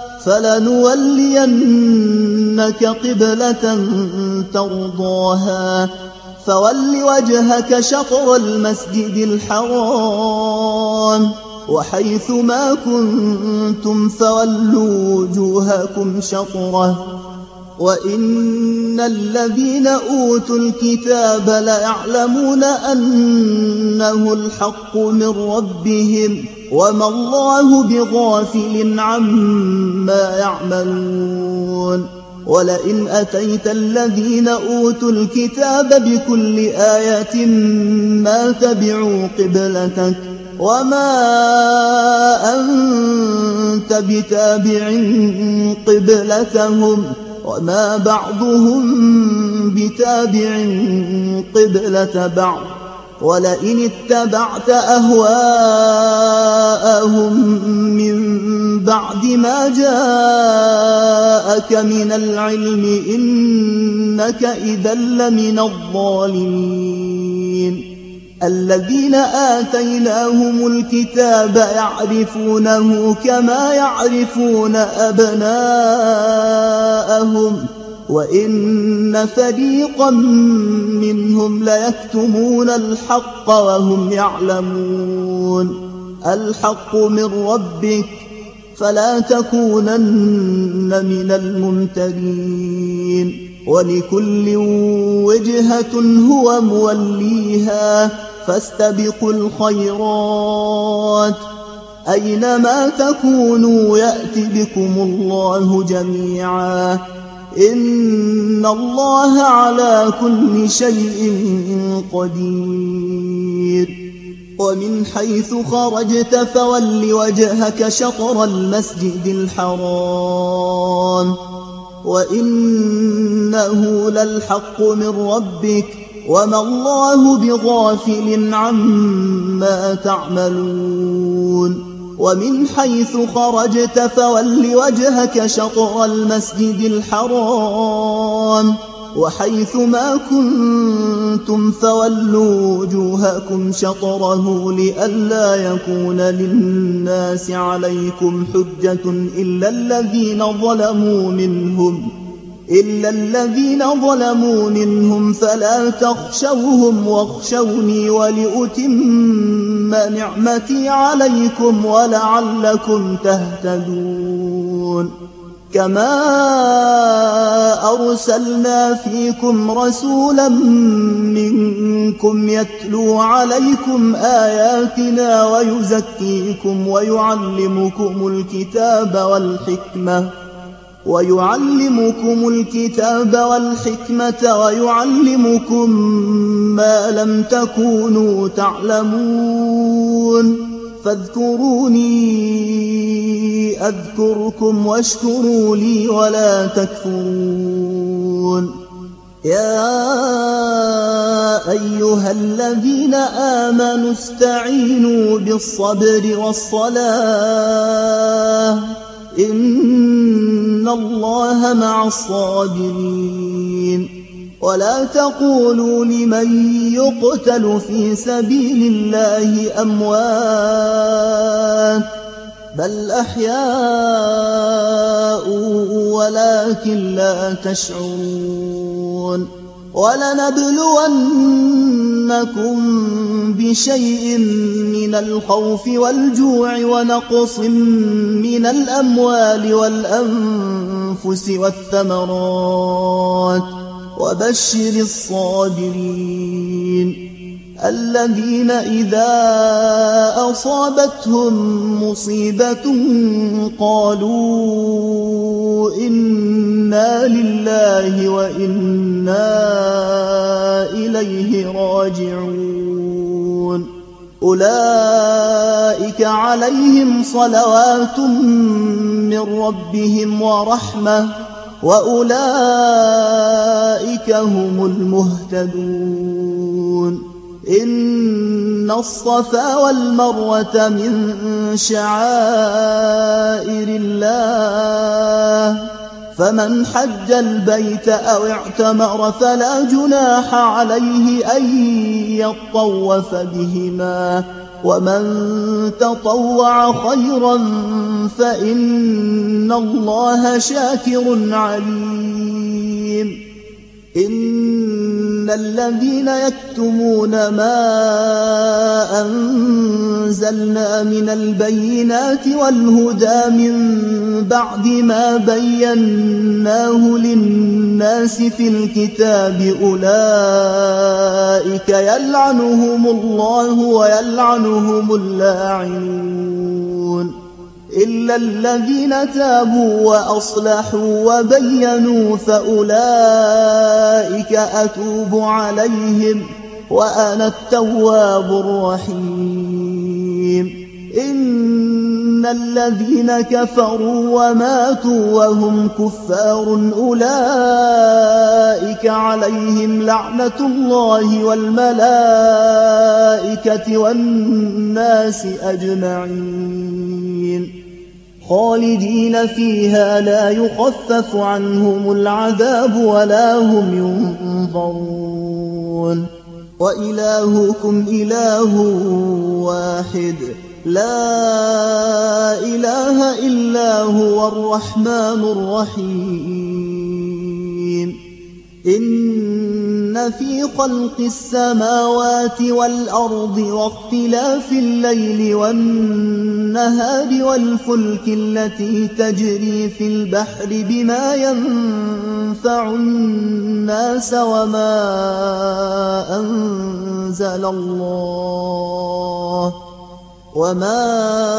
فلنولينك قبلة ترضاها فول وجهك شطر المسجد الحرام وحيث ما كنتم فولوا وجوهكم شطره وإن الذين أوتوا الكتاب ليعلمون أنه الحق من ربهم وما الله بغافل عما يعملون. ولئن أتيت الذين أوتوا الكتاب بكل آية ما تبعوا قبلتك وما أنت بتابع قبلتهم وما بعضهم بتابع قبلة بعض ولئن اتبعت أهواءهم من بعد ما جاءك من العلم إنك إذا لمن الظالمين. الذين آتيناهم الكتاب يعرفونه كما يعرفون أبناءهم وإن فريقا منهم ليكتمون الحق وهم يعلمون. الحق من ربك فلا تكونن من الممترين. ولكل وجهة هو موليها فاستبقوا الخيرات أينما تكونوا يأت بكم الله جميعا إن الله على كل شيء قدير. ومن حيث خرجت فول وجهك شطر المسجد الحرام وإنه للحق من ربك وما الله بغافل عما تعملون. ومن حيث خرجت فول وجهك شطر المسجد الحرام وحيث ما كنتم فولوا وجوهكم شطره لئلا يكون للناس عليكم حجة إلا الذين ظلموا منهم فلا تخشوهم واخشوني ولأتم نعمتي عليكم ولعلكم تهتدون. كما أرسلنا فيكم رسولا منكم يتلو عليكم آياتنا ويزكيكم ويعلمكم الكتاب والحكمة ويعلمكم ما لم تكونوا تعلمون فاذكروني أذكركم واشكروا لي ولا تكفرون. يا أيها الذين آمنوا استعينوا بالصبر والصلاة إن إن الله مع الصابرين ولا تقولوا لمن يقتل في سبيل الله أموات بل أحياء ولكن لا تشعرون ولنبلونكم بشيء من الخوف والجوع ونقص من الأموال والأنفس والثمرات وبشر الصابرين الذين إذا أصابتهم مصيبة قالوا إنا لله وإنا إليه راجعون أولئك عليهم صلوات من ربهم ورحمة وأولئك هم المهتدون إن الصفا والمروة من شعائر الله فمن حج البيت أو اعتمر فلا جناح عليه أن يطوف بهما ومن تطوع خيرا فإن الله شاكر عليم إن الذين يكتمون ما أنزلنا من البينات والهدى من بعد ما بيناه للناس في الكتاب أولئك يلعنهم الله ويلعنهم اللاعنون إلا الذين تابوا وأصلحوا وبينوا فأولئك أتوب عليهم وأنا التواب الرحيم إن الذين كفروا وماتوا وهم كفار أولئك عليهم لعنة الله والملائكة والناس أجمعين خالدين فيها لا يخفف عنهم العذاب ولا هم ينظرون وإلهكم إله واحد لا إله إلا هو الرحمن الرحيم إن في خلق السماوات والأرض واختلاف الليل والنهار والفلك التي تجري في البحر بما ينفع الناس وما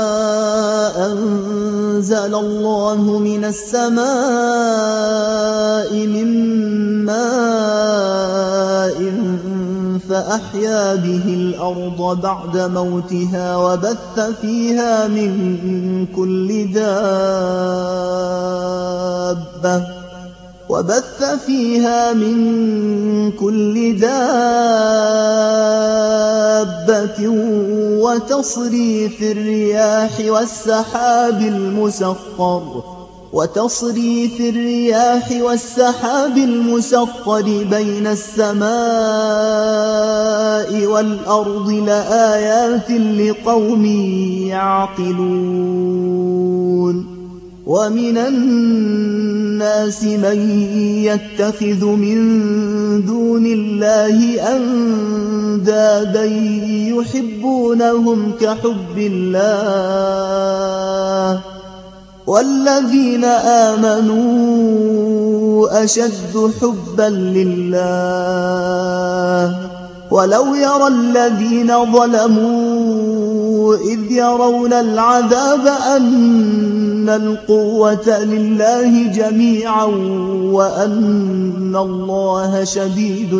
أنزل الله من السماء من ماء فأحيا به الأرض بعد موتها وبث فيها من كل دابة وتصريف الرياح والسحاب المسخر بين السماء والأرض لآيات لقوم يعقلون ومن الناس من يتخذ من دون الله أندادا يحبونهم كحب الله والذين آمنوا أشد حبا لله ولو يرى الذين ظلموا إذ يرون العذاب أن القوة لله جميعا وأن الله شديد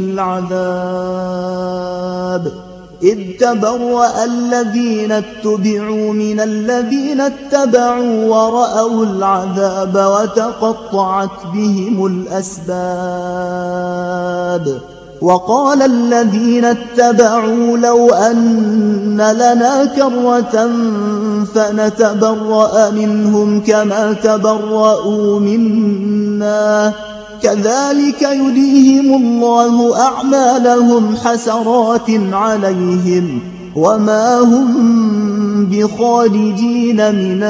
العذاب إذ تبرأ الذين اتبعوا من الذين اتبعوا ورأوا العذاب وتقطعت بهم الأسباب وقال الذين اتبعوا لو أن لنا كرة فنتبرأ منهم كما تبرؤوا منا كذلك يريهم الله أعمالهم حسرات عليهم وما هم بخارجين من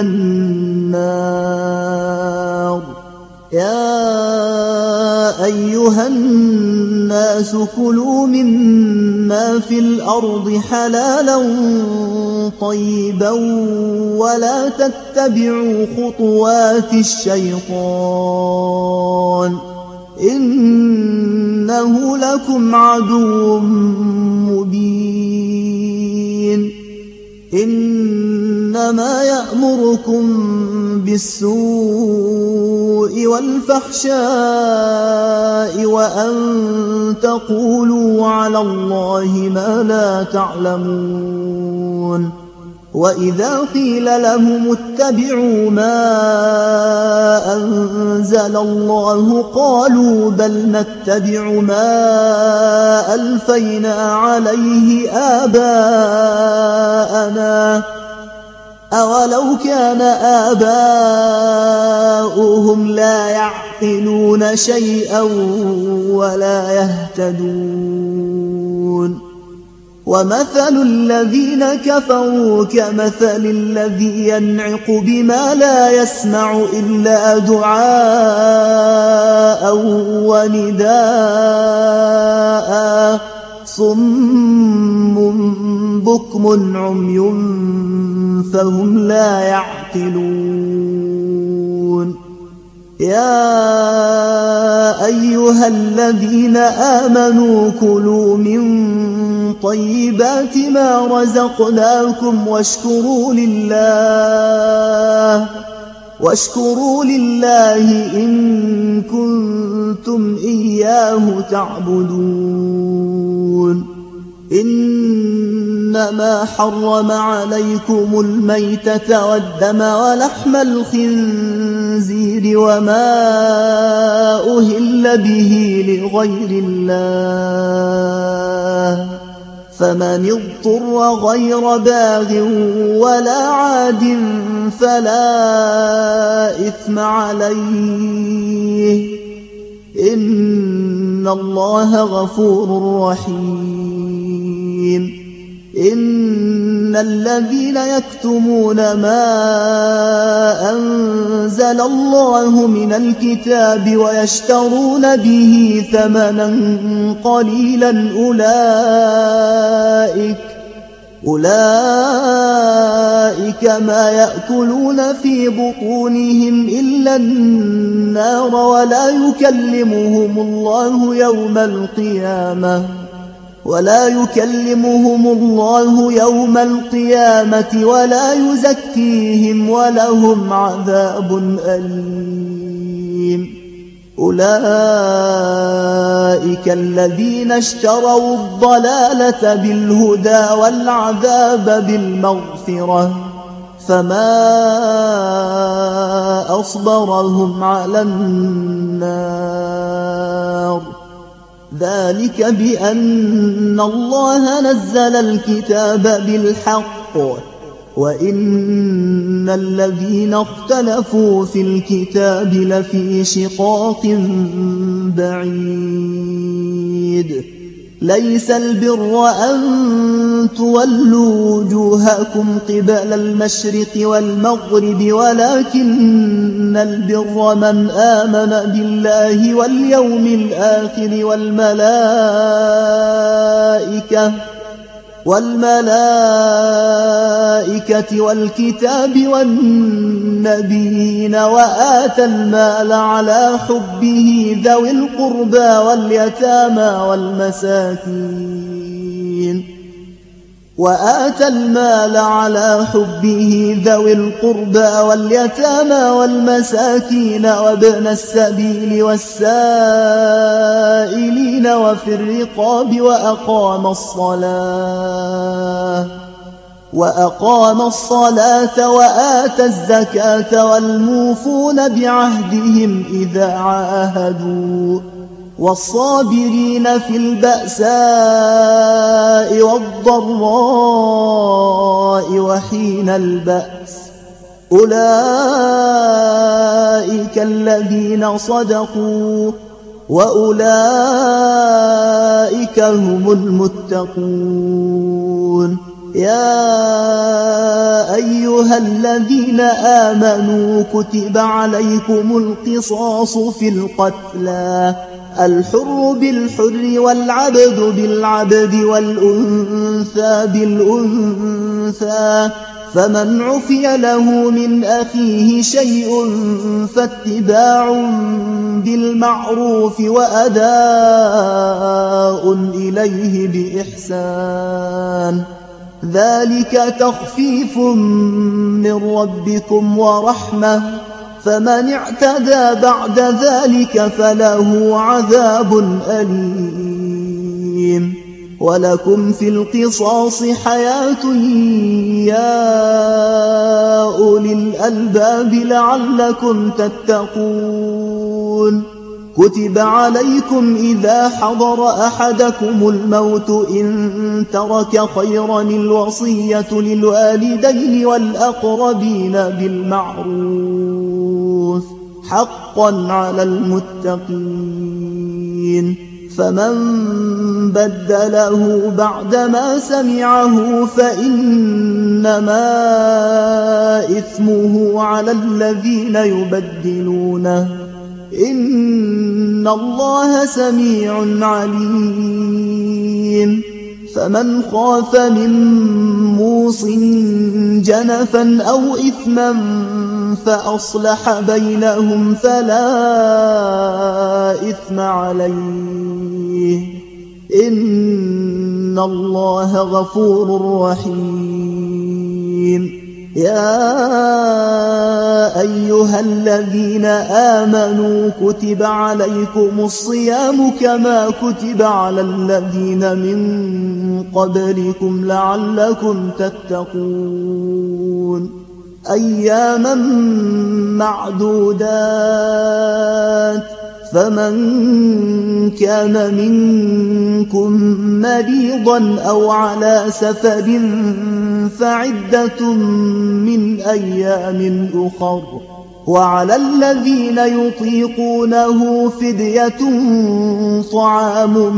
النار. يا أيها الناس كلوا مما في الأرض حلالا طيبا ولا تتبعوا خطوات الشيطان إنه لكم عدو مبين. إنما يأمركم بالسوء والفحشاء وأن تقولوا على الله ما لا تعلمون. وإذا قيل لهم اتبعوا ما أنزل الله قالوا بل نتبع ما ألفينا عليه آباءنا أولو كان آباؤهم لا يعقلون شيئا ولا يهتدون. ومثل الذين كفروا كمثل الذي ينعق بما لا يسمع إلا دعاء ونداء صم بكم عمي فهم لا يعقلون. يا أيها الذين آمنوا كلوا من طيبات ما رزقناكم واشكروا لله إن كنتم إياه تعبدون. إنما حرم عليكم الميتة والدم ولحم الخنزير وما أهل به لغير الله فمن اضطر غير باغ ولا عاد فلا إثم عليه إن الله غفور رحيم. إن الذين يكتمون ما أنزل الله من الكتاب ويشترون به ثمنا قليلا أولئك ما يأكلون في بطونهم إلا النار ولا يكلمهم الله يوم القيامة ولا يزكيهم ولهم عذاب أليم. أولئك الذين اشتروا الضلالة بالهدى والعذاب بالمغفرة فما أصبرهم على النار. ذلك بأن الله نزل الكتاب بالحق وإن الذين اختلفوا في الكتاب لفي شقاق بعيد. ليس البر أن تولوا وجوهكم قبل المشرق والمغرب ولكن البر من آمن بالله واليوم الآخر والملائكة والكتاب والنبيين وآتى المال على حبه ذوي القربى واليتامى والمساكين وابن السبيل والسائلين وفي الرقاب وأقام الصلاة وآتى الزكاة والموفون بعهدهم إذا عاهدوا والصابرين في البأساء والضراء وحين البأس أولئك الذين صدقوا وأولئك هم المتقون. يا أيها الذين آمنوا كتب عليكم القصاص في القتلى الحر بالحر والعبد بالعبد والأنثى بالأنثى فمن عفي له من أخيه شيء فاتباع بالمعروف وأداء إليه بإحسان ذلك تخفيف من ربكم ورحمة فمن اعتدى بعد ذلك فله عذاب أليم. ولكم في القصاص حياة يا أولي الألباب لعلكم تتقون. كتب عليكم إذا حضر أحدكم الموت إن ترك خيرا الوصية للوالدين والأقربين بالمعروف حقا على المتقين. فمن بدله بعدما سمعه فإنما إثمه على الذين يبدلونه إن الله سميع عليم. فمن خاف من موص جنفا أو إثما فأصلح بينهم فلا إثم عليه إن الله غفور رحيم. يا أيها الذين آمنوا كتب عليكم الصيام كما كتب على الذين من قبلكم لعلكم تتقون. أياما معدودات فمن كان منكم مريضا أو على سفر فعدة من أيام أخر وعلى الذين يطيقونه فدية طعام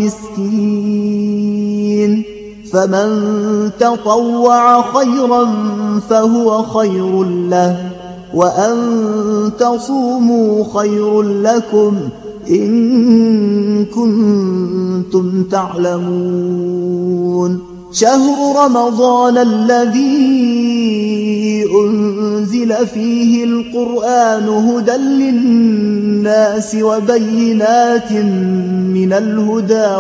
مسكين فمن تطوع خيرا فهو خير له وأن تصوموا خير لكم إن كنتم تعلمون. شهر رمضان الذي أنزل فيه القرآن هدى للناس وبينات من الهدى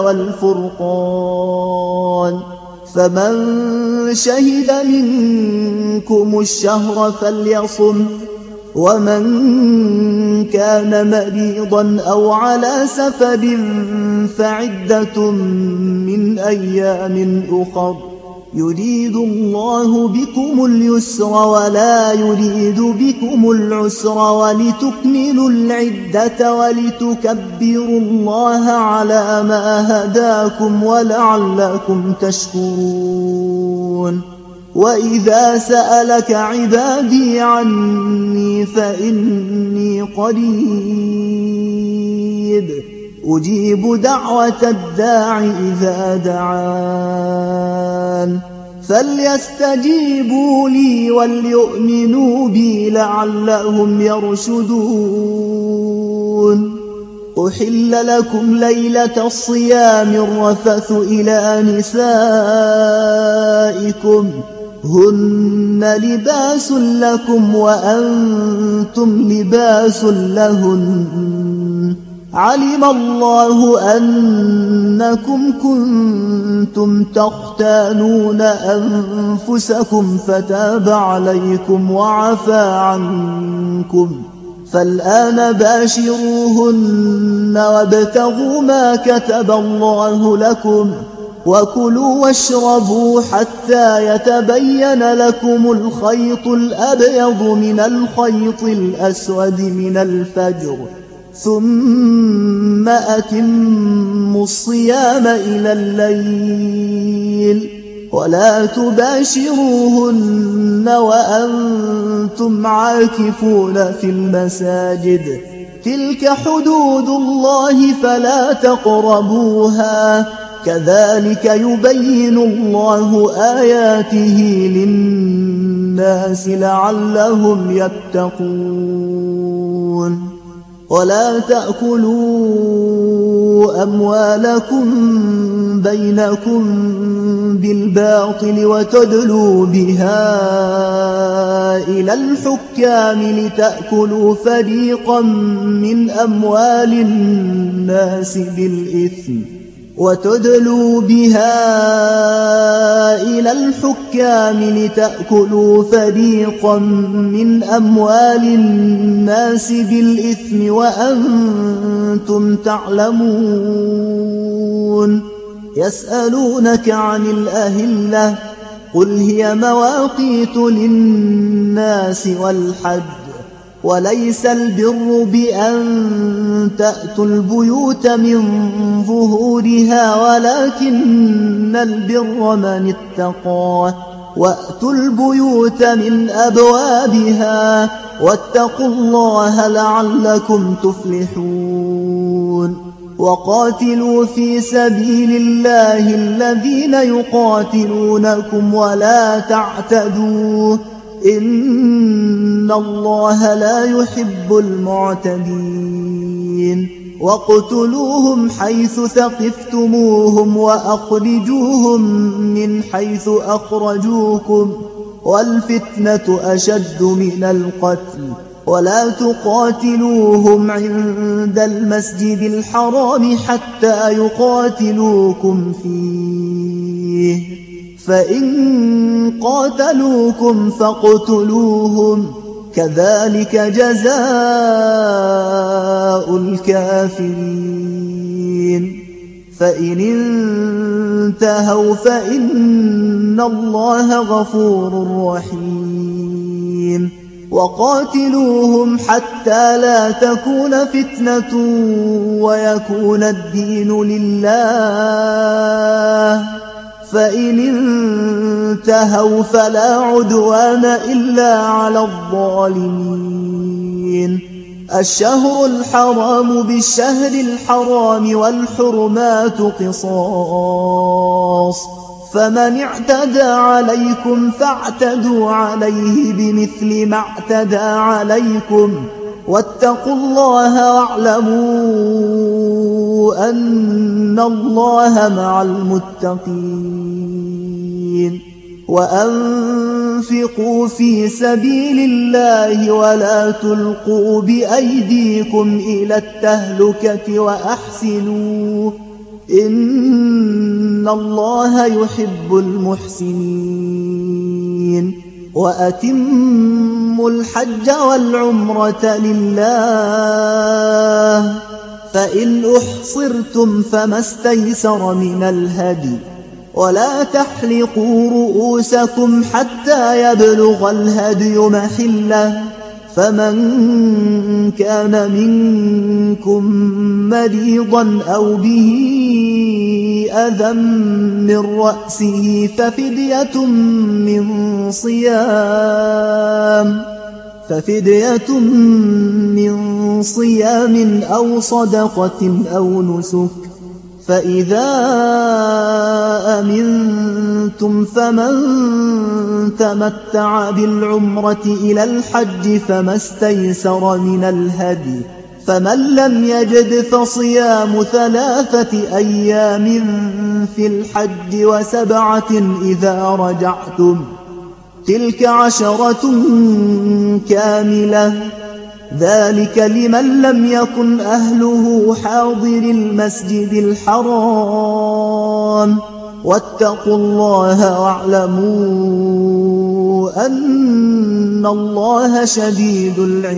والفرقان فمن شهد منكم الشهر فليصم ومن كان مريضا أو على سفر فعدة من أيام أخر يريد الله بكم اليسر ولا يريد بكم العسر ولتكملوا العدة ولتكبروا الله على ما هداكم ولعلكم تشكرون. وإذا سألك عبادي عني فإني قريب أجيب دعوة الداع إذا دعان فليستجيبوا لي وليؤمنوا بي لعلهم يرشدون. أحل لكم ليلة الصيام الرفث إلى نسائكم هن لباس لكم وأنتم لباس لهن علم الله أنكم كنتم تختانون أنفسكم فتاب عليكم وعفى عنكم فالآن باشروهن وابتغوا ما كتب الله لكم وكلوا واشربوا حتى يتبين لكم الخيط الأبيض من الخيط الأسود من الفجر ثم أتموا الصيام إلى الليل ولا تباشروهن وأنتم عاكفون في المساجد تلك حدود الله فلا تقربوها كذلك يبين الله آياته للناس لعلهم يتقون ولا تأكلوا أموالكم بينكم بالباطل وتدلوا بها إلى الحكام لتأكلوا فريقا من أموال الناس بالإثم وأنتم تعلمون يسألونك عن الأهلة قل هي مواقيت للناس والحج وليس البر بأن تأتوا البيوت من ظهورها ولكن البر من اتقى وأتوا البيوت من أبوابها واتقوا الله لعلكم تفلحون وقاتلوا في سبيل الله الذين يقاتلونكم ولا تعتدوا إن الله لا يحب المعتدين واقتلوهم حيث ثقفتموهم وأخرجوهم من حيث أخرجوكم والفتنة أشد من القتل ولا تقاتلوهم عند المسجد الحرام حتى يقاتلوكم فيه فإن قاتلوكم فاقتلوهم كذلك جزاء الكافرين فإن انتهوا فإن الله غفور رحيم وقاتلوهم حتى لا تكون فتنة ويكون الدين لله فإن انتهوا فلا عدوان إلا على الظالمين الشهر الحرام بالشهر الحرام والحرمات قصاص فمن اعتدى عليكم فاعتدوا عليه بمثل ما اعتدى عليكم واتقوا الله واعلموا أن الله مع المتقين وأنفقوا في سبيل الله ولا تلقوا بأيديكم إلى التهلكة وأحسنوا إن الله يحب المحسنين وأتموا الحج والعمرة لله فإن أحصرتم فما استيسر من الهدي ولا تحلقوا رؤوسكم حتى يبلغ الهدي محله فمن كان منكم مريضا أو به أذى من رأسه ففدية من صيام أو صدقة أو نسك فإذا أمنتم فمن تمتع بالعمرة إلى الحج فما استيسر من الهدي فمن لم يجد فصيام 3 أيام في الحج و7 إذا رجعتم تلك 10 كاملة ذلك لمن لم يكن أهله حاضر المسجد الحرام واتقوا الله واعلموا أن الله شديد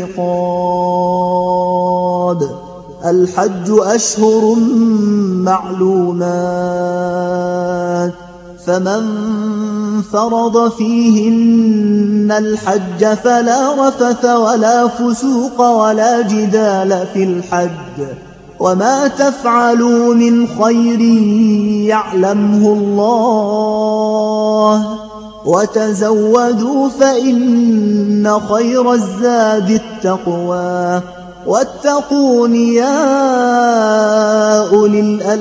العقاب الحج أشهر معلومات فمن فرض فيهن الحج فلا رفث ولا فسوق ولا جدال في الحج، وما تفعلوا من خير يعلمه الله، وتزودوا فإن خير الزاد التقوى، واتقون يا أولي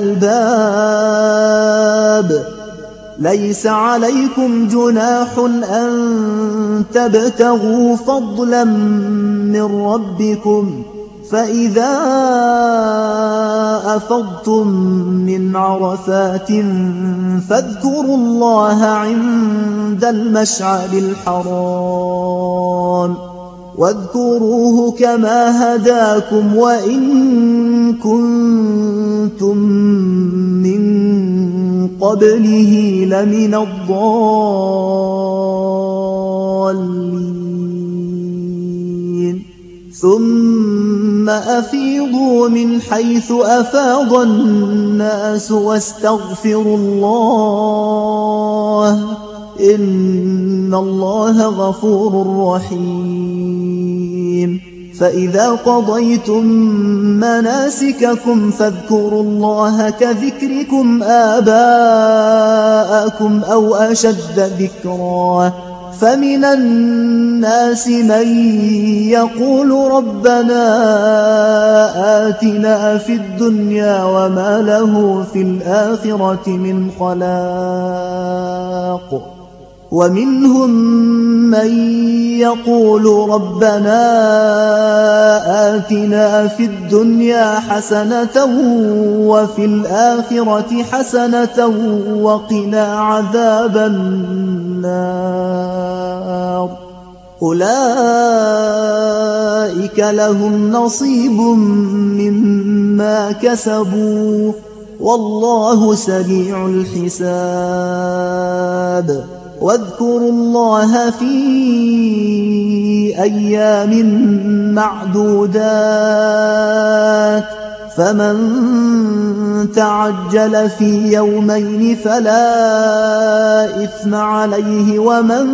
الألباب. ليس عليكم جناح أن تبتغوا فضلا من ربكم، فإذا أفضتم من عرفات فاذكروا الله عند المشعر الحرام، واذكروه كما هداكم وإن كنتم من قبله لمن الضالين. ثم أفيضوا من حيث أفاض الناس واستغفروا الله، إن الله غفور رحيم. فإذا قضيتم مناسككم فاذكروا الله كذكركم آباءكم أو أشد ذكرا، فمن الناس من يقول ربنا آتنا في الدنيا وما له في الآخرة من خلاق، ومنهم من يقول ربنا آتنا في الدنيا حسنة وفي الآخرة حسنة وقنا عذاب النار. أولئك لهم نصيب مما كسبوا والله سريع الحساب. واذكروا الله في أيام معدودات، فمن تعجل في يومين فلا إثم عليه، ومن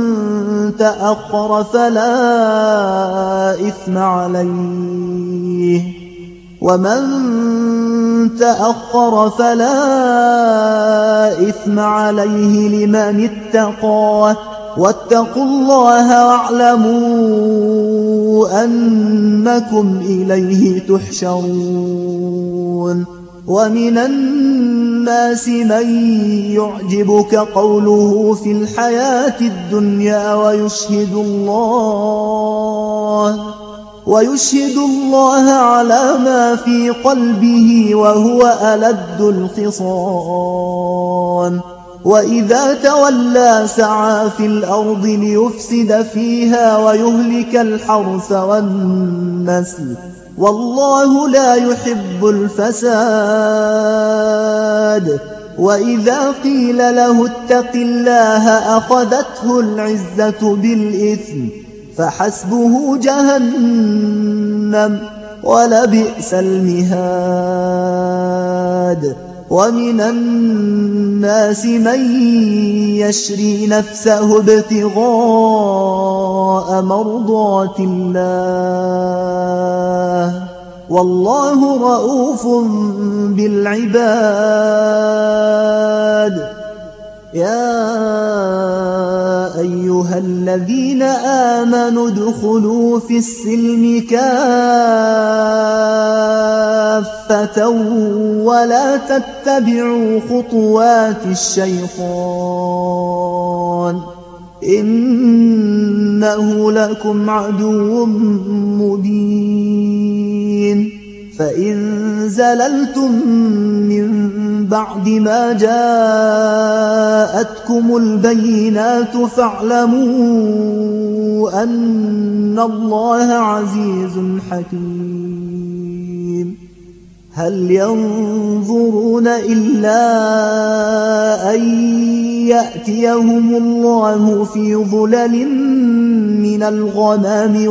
تأخر فلا إثم عليه، ومن تأخر فلا إثم عليه لمن اتقى. واتقوا الله واعلموا أنكم إليه تحشرون. ومن الناس من يعجبك قوله في الحياة الدنيا ويشهد الله على ما في قلبه وهو ألد الخصام. وإذا تولى سعى في الأرض ليفسد فيها ويهلك الحرث والنسل، والله لا يحب الفساد. وإذا قيل له اتق الله أخذته العزة بالإثم، فحسبه جهنم ولبئس المهاد. ومن الناس من يشري نفسه ابتغاء مرضات الله، والله رؤوف بالعباد. يا أيها الذين آمنوا ادخلوا في السلم كافة ولا تتبعوا خطوات الشيطان، إنه لكم عدو مبين. فإن زللتم من بعد ما جاءتكم البينات فاعلموا أن الله عزيز حكيم. هل ينظرون إلا أن يأتيهم الله في ظلل من الغمام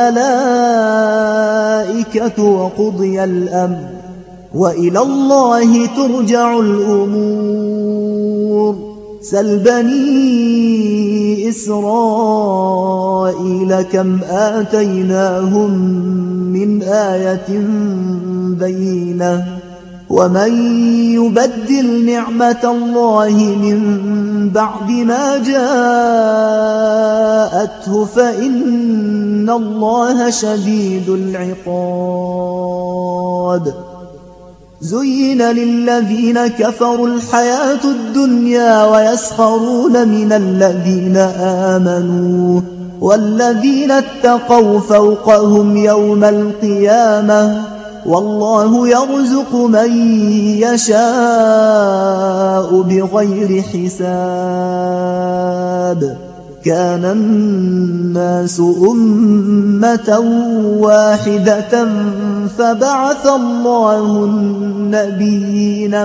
والملائكة وقضي الأمر وإلى الله ترجع الأمور. سل بني إسرائيل كم آتيناهم من آية بينة ومن يبدل نعمة الله من بعد ما جاءته فإن الله شديد العقاب زين للذين كفروا الحياة الدنيا ويسخرون من الذين آمنوا والذين اتقوا فوقهم يوم القيامة والله يرزق من يشاء بغير حساب كان الناس أمة واحدة فبعث الله النبيين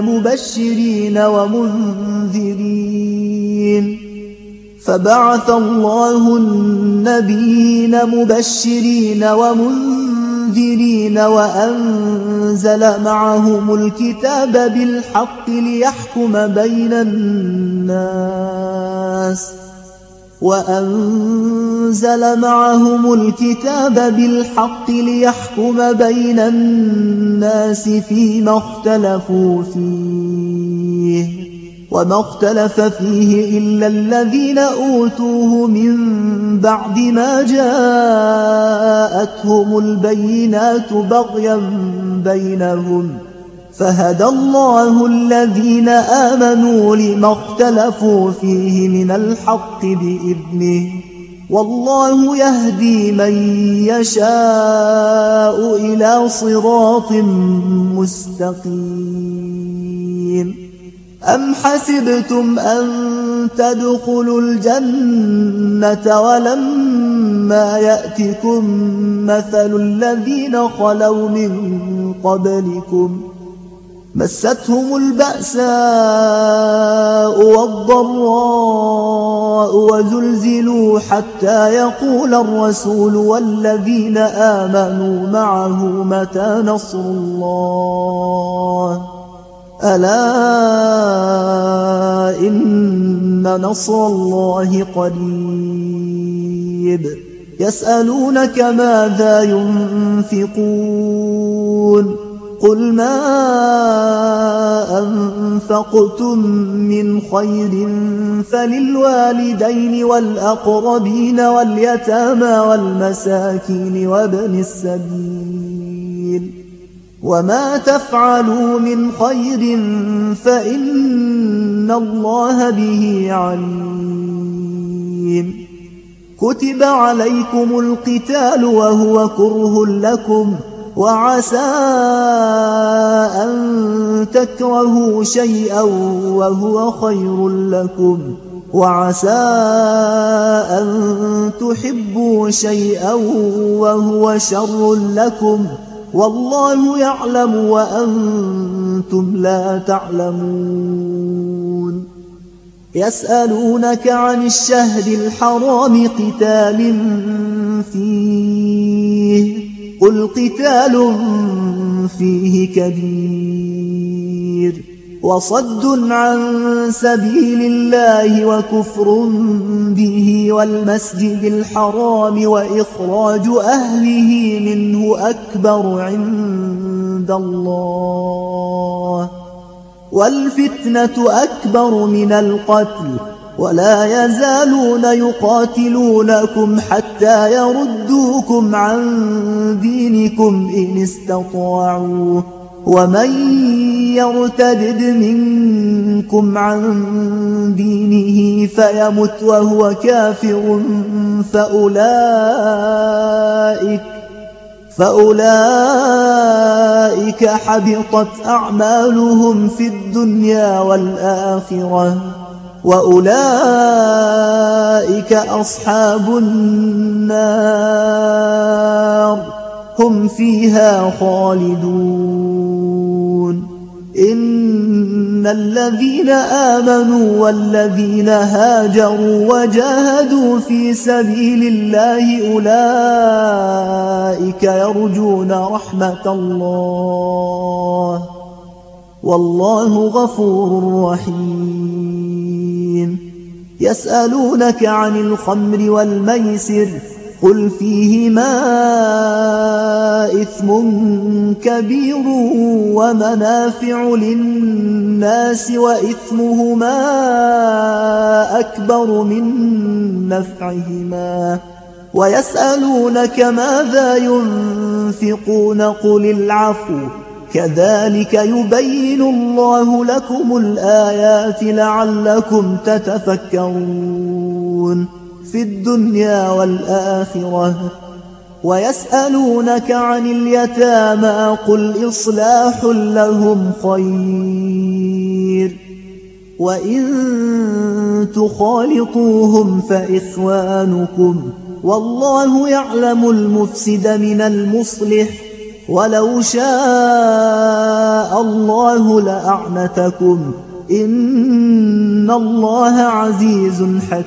مبشرين ومنذرين وأنزل معهم الكتاب بالحق ليحكم بين الناس فيما اختلفوا فيه وما اختلف فيه إلا الذين أوتوه من بعد ما جاءتهم البينات بغيا بينهم فهدى الله الذين آمنوا لما اختلفوا فيه من الحق بإذنه والله يهدي من يشاء إلى صراط مستقيم أم حسبتم أن تدخلوا الجنة ولما يأتكم مثل الذين خلوا من قبلكم مستهم البأساء والضراء وزلزلوا حتى يقول الرسول والذين آمنوا معه متى نصر الله ألا إن نصر الله قريب يسألونك ماذا ينفقون قل ما أنفقتم من خير فللوالدين والأقربين واليتامى والمساكين وابن السبيل وما تفعلوا من خير فإن الله به عليم كتب عليكم القتال وهو كره لكم وعسى أن تكرهوا شيئا وهو خير لكم وعسى أن تحبوا شيئا وهو شر لكم والله يعلم وأنتم لا تعلمون يسألونك عن الشهر الحرام قتال فيه قل قتال فيه كبير وصد عن سبيل الله وكفر به والمسجد الحرام وإخراج أهله منه أكبر عند الله والفتنة أكبر من القتل ولا يزالون يقاتلونكم حتى يردوكم عن دينكم إن استطاعوا ومن يرتد منكم عن دينه فيمت وهو كافر فأولئك حبطت أعمالهم في الدنيا والآخرة وأولئك أصحاب النار هم فيها خالدون إن الذين آمنوا والذين هاجروا وجاهدوا في سبيل الله أولئك يرجون رحمة الله والله غفور رحيم يسألونك عن الخمر والميسر قل فيهما إثم كبير ومنافع للناس وإثمهما أكبر من نفعهما ويسألونك ماذا ينفقون قل العفو كذلك يبين الله لكم الآيات لعلكم تتفكرون في الدنيا والآخرة ويسألونك عن اليتامى قل إصلاح لهم خير وإن تخالطوهم فإخوانكم والله يعلم المفسد من المصلح ولو شاء الله لأعنتكم إن الله عزيز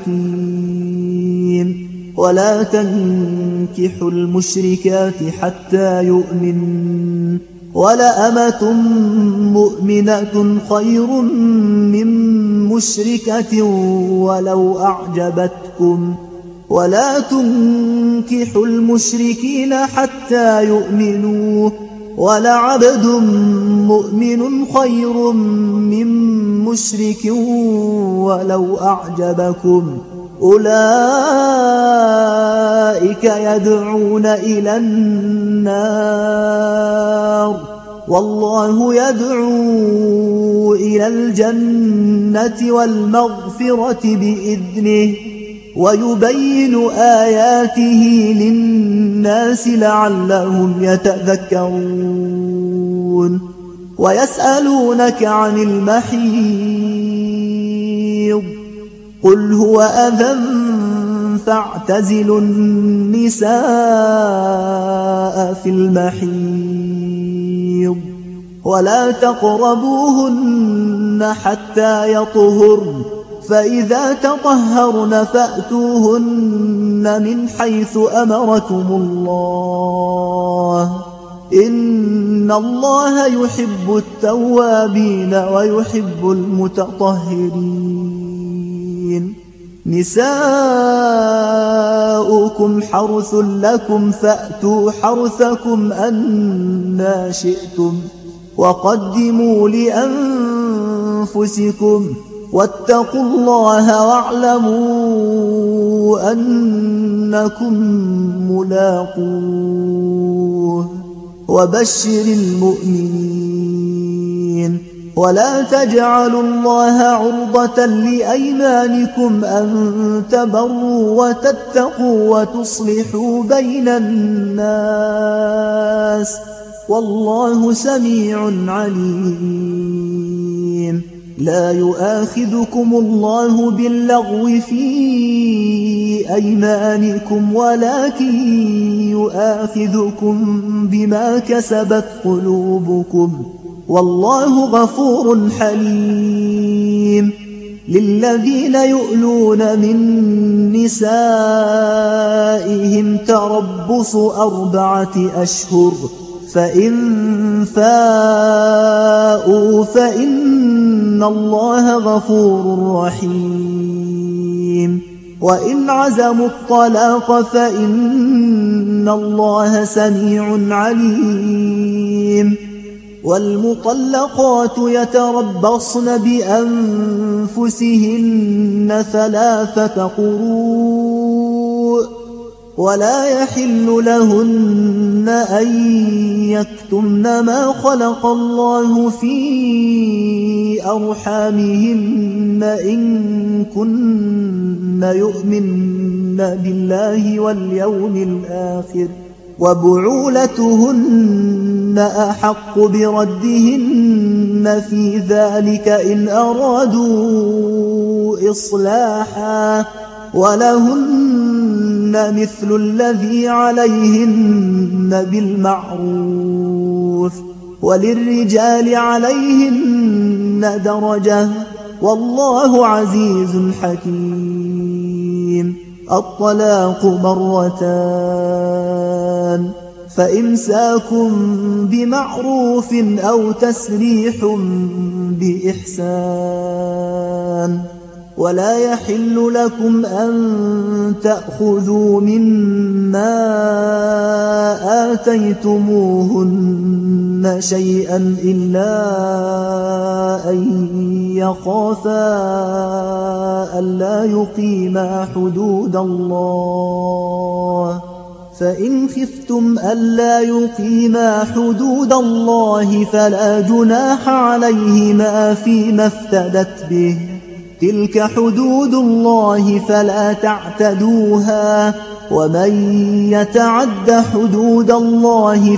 حكيم ولا تنكحوا المشركات حتى يؤمنن ولأمة مؤمنة خير من مشركة ولو أعجبتكم ولا تنكحوا المشركين حتى يؤمنوا ولعبد مؤمن خير من مشرك ولو أعجبكم أولئك يدعون إلى النار والله يدعو إلى الجنة والمغفرة بإذنه ويبين آياته للناس لعلهم يتذكرون ويسألونك عن المحيض قل هو أذى فاعتزلوا النساء في المحيض ولا تقربوهن حتى يطهرن فإذا تطهرن فأتوهن من حيث أمركم الله إن الله يحب التوابين ويحب المتطهرين نساؤكم حرث لكم فأتوا حرثكم أنى شئتم وقدموا لأنفسكم واتقوا الله واعلموا أنكم ملاقوه وبشر المؤمنين ولا تجعلوا الله عرضة لأيمانكم أن تبروا وتتقوا وتصلحوا بين الناس والله سميع عليم لا يؤاخذكم الله باللغو في أيمانكم ولكن يؤاخذكم بما كسبت قلوبكم والله غفور حليم للذين يؤلون من نسائهم تربص 4 أشهر فإن فاءوا فإن الله غفور رحيم وإن عزموا الطلاق فإن الله سميع عليم والمطلقات يتربصن بأنفسهن 3 قروء ولا يحل لهن أن يكتمن ما خلق الله في أرحامهن إن كن يؤمن بالله واليوم الآخر وبعولتهن أحق بردهن في ذلك إن أرادوا إصلاحا ولهن مثل الذي عليهن بالمعروف وللرجال عليهن درجة والله عزيز حكيم الطلاق 2 فإمساكم بمعروف أو تسريح بإحسان ولا يحل لكم أن تأخذوا مما آتيتموهن شيئا إلا أن يخافا ألا يقيما حدود الله، فإن خفتم ألا يقيما حدود الله فلا جناح عليهما فيما افتدت به، تلك حدود الله فلا تعتدوها، ومن يتعد حدود الله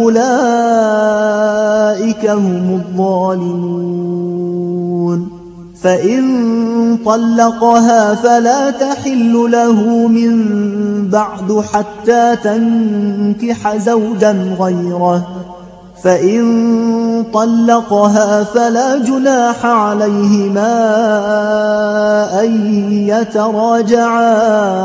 فأولئك هم الظالمون. فإن طلقها فلا تحل له من بعد حتى تنكح زوجا غيره، فإن طلقها فلا جناح عليهما أن يتراجعا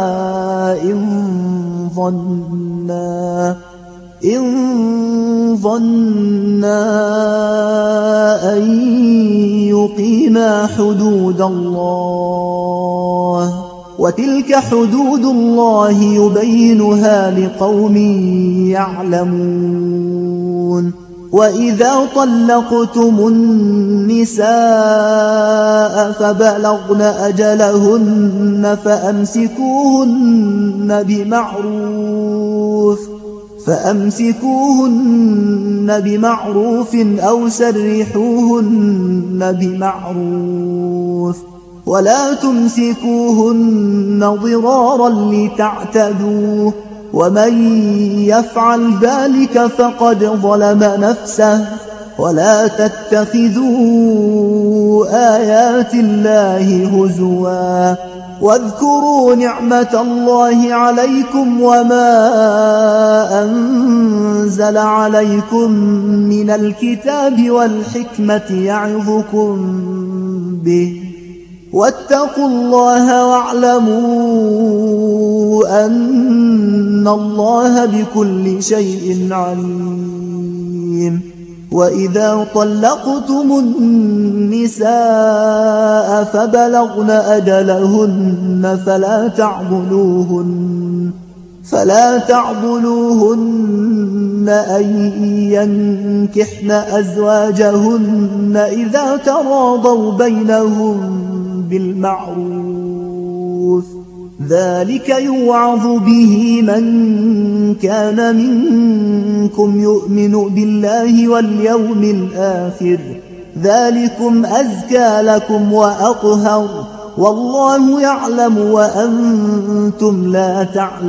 إن ظنا أن يقيما حدود الله، وتلك حدود الله يبينها لقوم يعلمون. وإذا طلقتم النساء فبلغن أجلهن فأمسكوهن بمعروف أو سرحوهن بمعروف، ولا تمسكوهن ضرارا لتعتدوا، ومن يفعل ذلك فقد ظلم نفسه. ولا تتخذوا آيات الله هزوا، واذكروا نعمة الله عليكم وما أنزل عليكم من الكتاب والحكمة يعظكم به، واتقوا الله واعلموا أن الله بكل شيء عليم. وإذا طلقتم النساء فبلغن أجلهن فلا تعضلوهن أن ينكحن أزواجهن إذا تراضوا بينهم بالمعروف، ذلك يوعظ به من كان منكم يؤمن بالله واليوم الآخر، ذلكم أزكى لكم وأطهر، والله يعلم وأنتم لا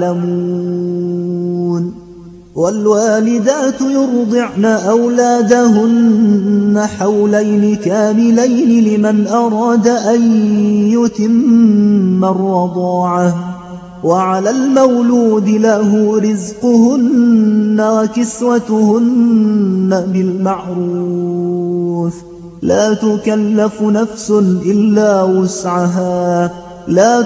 تعلمون. والوالدات يرضعن أولادهن حولين كاملين لمن أراد أن يتم الرضاعة، وعلى المولود له رزقهن وكسوتهن بالمعروف، لا تكلف نفس إلا وسعها، لا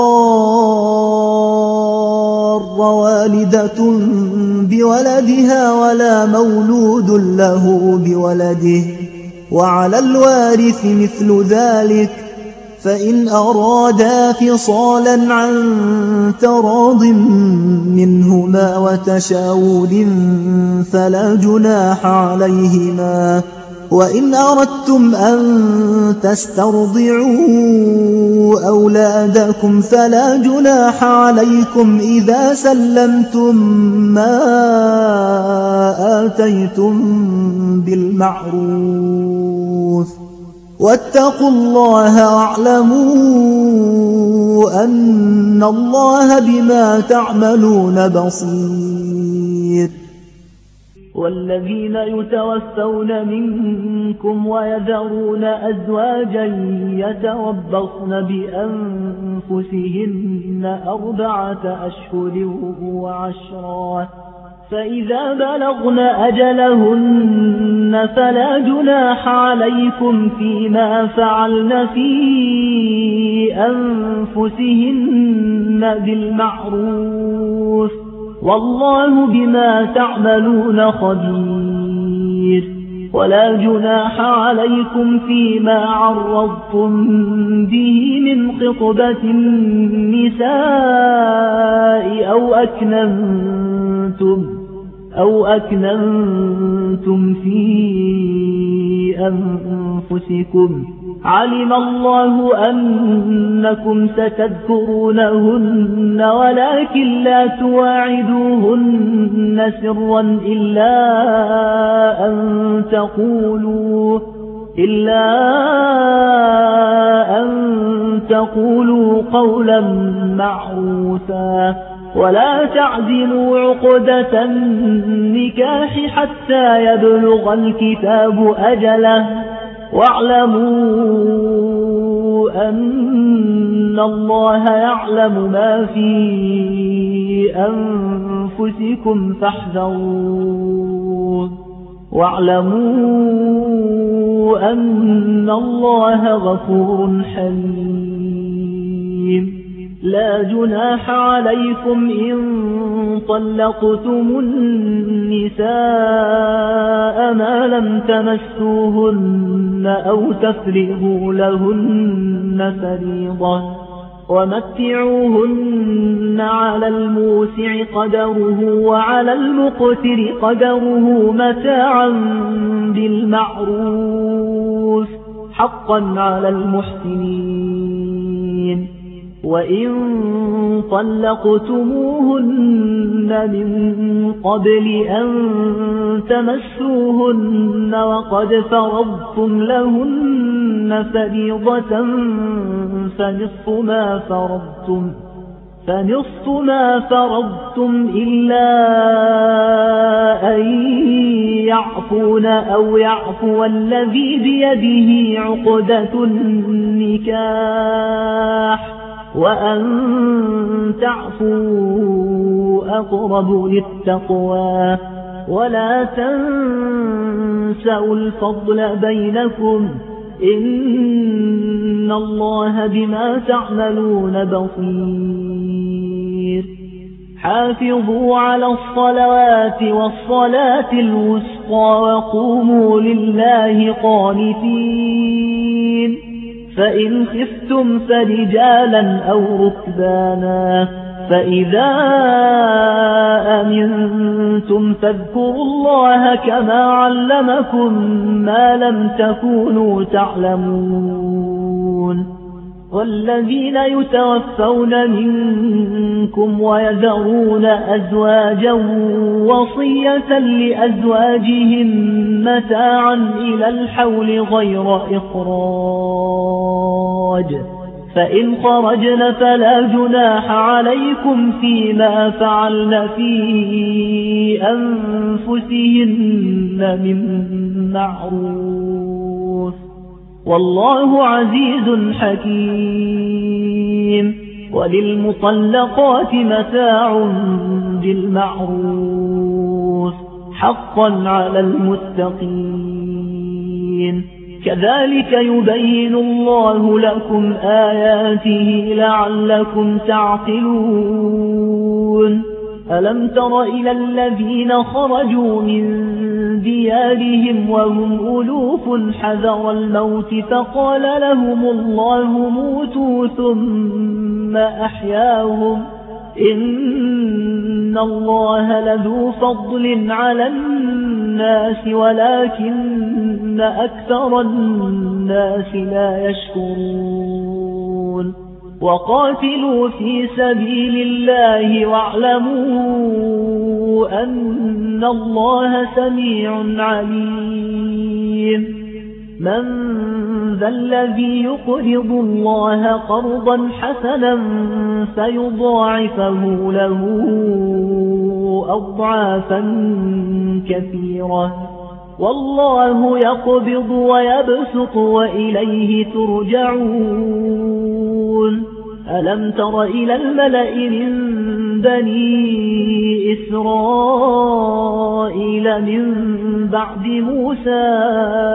تضار والدة بولدها ولا مولود له بولده، وعلى الوارث مثل ذلك، فإن أرادا فصالا عن تراض منهما وتشاور فلا جناح عليهما. وإن أردتم أن تسترضعوا أولادكم فلا جناح عليكم إذا سلمتم ما آتيتم بالمعروف، واتقوا الله واعلموا أن الله بما تعملون بصير. والذين يتوفون منكم ويذرون أزواجا يتربصن بأنفسهن 4 أشهر وعشرا، فإذا بلغن أجلهن فلا جناح عليكم فيما فعلن في أنفسهن بالمعروف، والله بما تعملون خبير. ولا جناح عليكم فيما عرضتم به من خطبة النساء أو أكننتم في أنفسكم علم الله أنكم ستذكرونهن ولكن لا تواعدوهن سرا إلا أن تقولوا قولا معروفا ولا تعزموا عقدة النكاح حتى يبلغ الكتاب أجله واعلموا أن الله يعلم ما في أنفسكم فاحذروه واعلموا أن الله غفور حليم لا جناح عليكم إن طلقتم النساء ما لم تمسوهن أو تفرضوا لهن فريضة ومتعوهن على الموسع قدره وعلى المقتر قدره متاعا بالمعروف حقا على المحسنين وإن طلقتموهن من قبل أن تمسوهن وقد فرضتم لهن فريضة فنصف ما فرضتم إلا أن يعفون أو يعفو الذي بيده عقدة النكاح وأن تعفوا أقرب للتقوى ولا تنسوا الفضل بينكم إن الله بما تعملون بصير حافظوا على الصلوات والصلاة الوسطى وقوموا لله قانتين فإن خفتم فرجالا أو ركبانا فإذا أمنتم فاذكروا الله كما علمكم ما لم تكونوا تعلمون والذين يتوفون منكم ويذرون أزواجا وصية لأزواجهم متاعا إلى الحول غير إخراج فإن خرجن فلا جناح عليكم فيما فعلن في أنفسهن من معروف والله عزيز حكيم وللمطلقات متاع بالمعروف حقا على المتقين كذلك يبين الله لكم آياته لعلكم تعقلون ألم تر إلى الذين خرجوا من ديارهم وهم ألوف حذر الموت فقال لهم الله موتوا ثم أحياهم إن الله لذو فضل على الناس ولكن أكثر الناس لا يشكرون وقاتلوا في سبيل الله واعلموا أن الله سميع عليم من ذا الذي يقرض الله قرضا حسنا فيضاعفه له أضعافا كثيرة والله يقبض ويبسط وإليه ترجعون ألم تر إلى الملأ من بني إسرائيل من بعد موسى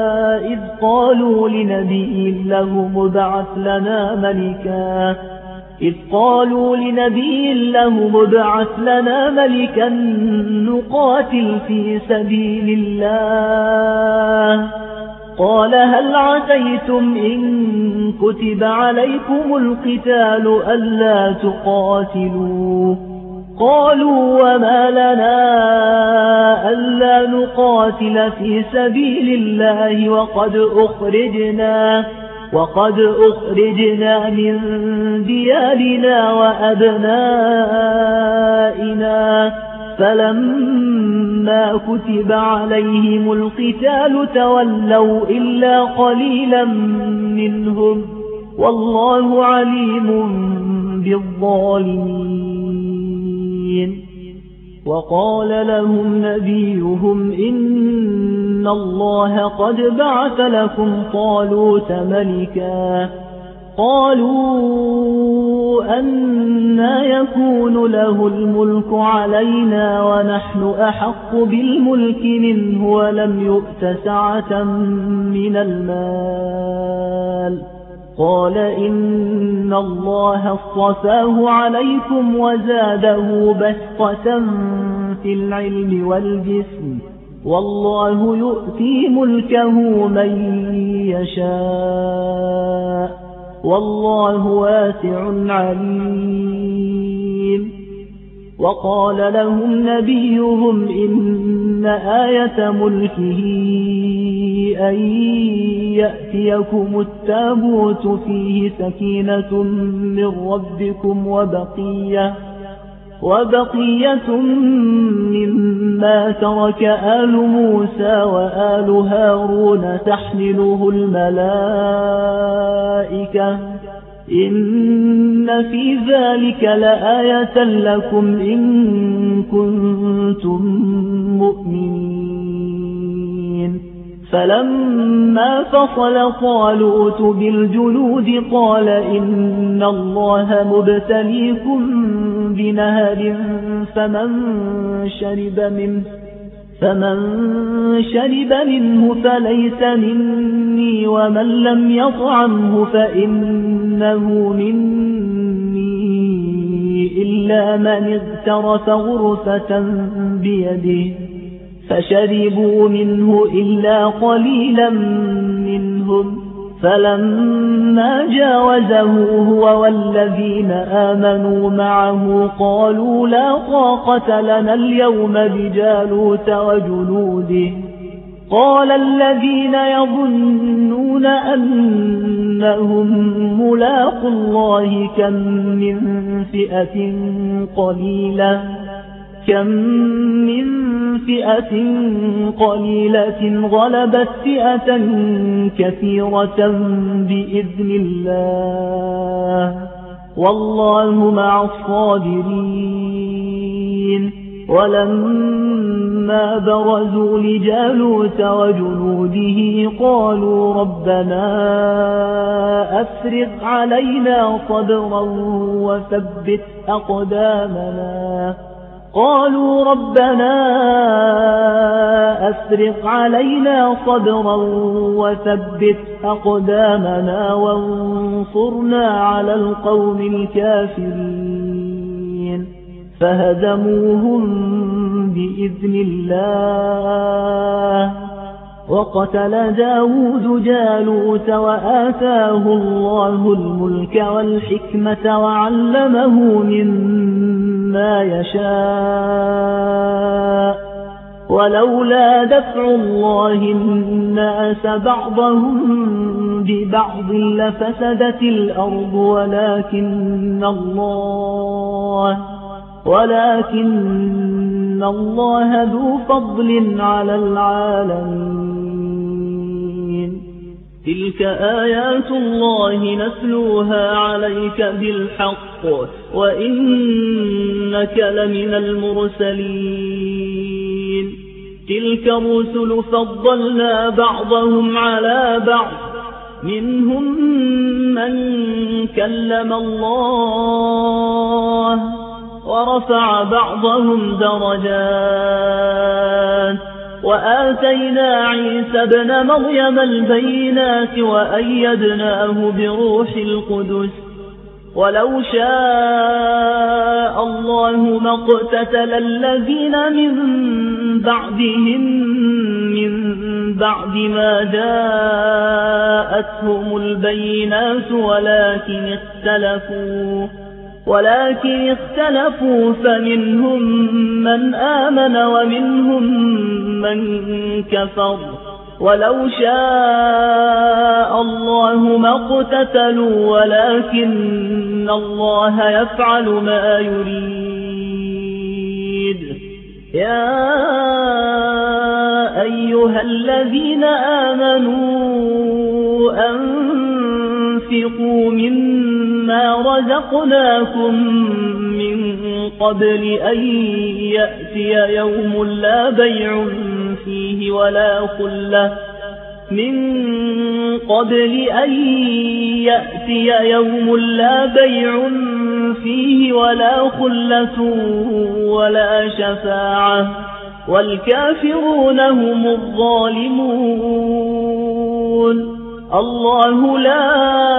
إذ قالوا لنبي له ابعث لنا ملكا إذ قالوا لنبي له ابعث لنا ملكا نقاتل في سبيل الله قال هل عسيتم إن كتب عليكم القتال ألا تقاتلوا قالوا وما لنا ألا نقاتل في سبيل الله وقد أخرجنا من ديارنا وأبنائنا فلما كتب عليهم القتال تولوا إلا قليلا منهم والله عليم بالظالمين وقال لهم نبيهم إن الله قد بعث لكم طالوت ملكا قالوا أنى يكون له الملك علينا ونحن أحق بالملك منه ولم يؤت سعة من المال قال إن الله اصطفاه عليكم وزاده بسطة في العلم والجسم والله يؤتي ملكه من يشاء والله واسع عليم وقال لهم نبيهم إن آية ملكه أن يأتيكم التابوت فيه سكينة من ربكم وبقية مما ترك آل موسى وآل هارون تحمله الملائكة إن في ذلك لآية لكم إن كنتم مؤمنين فلما فصل طالوت بالجنود قال إن الله مبتليكم بنهر فمن شرب منه فليس مني ومن لم يطعمه فإنه مني إلا من اغترف غرفة بيده فشربوا منه إلا قليلا منهم فلما جاوزه هو والذين آمنوا معه قالوا لا طاقة لنا اليوم بجالوت وجنوده قال الذين يظنون أنهم ملاقوا الله كم من فئة قليلة غلبت فئة كثيرة بإذن الله والله مع الصابرين ولما برزوا لجالوت وجنوده قالوا ربنا أفرغ علينا صبرا وثبت أقدامنا وانصرنا على القوم الكافرين فهزموهم بإذن الله وقتل داود جالوت وآتاه الله الملك والحكمة وعلمه مما يشاء ولولا دفع الله الناس بعضهم ببعض لفسدت الأرض ولكن الله ذو فضل على العالمين تلك آيات الله نتلوها عليك بالحق وإنك لمن المرسلين تلك الرسل فضلنا بعضهم على بعض منهم من كلم الله ورفع بعضهم درجات وآتينا عيسى ابن مريم البينات وأيدناه بروح القدس ولو شاء الله ما اقتتل الذين من بعدهم من بعد ما جاءتهم البينات ولكن اختلفوا فمنهم من آمن ومنهم من كفر ولو شاء الله ما اقتتلوا ولكن الله يفعل ما يريد. يا أيها الذين آمنوا أنفقوا مما رزقناكم من قبل أن يأتي يوم لا بيع فيه ولا خلة ولا شفاعة والكافرون هم الظالمون. الله لا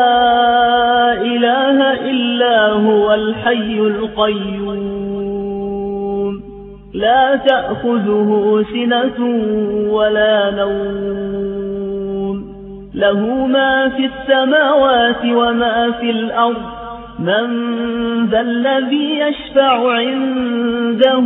إله إلا هو الحي القيوم لا تأخذه سنة ولا نوم له ما في السماوات وما في الأرض من ذا الذي يشفع عنده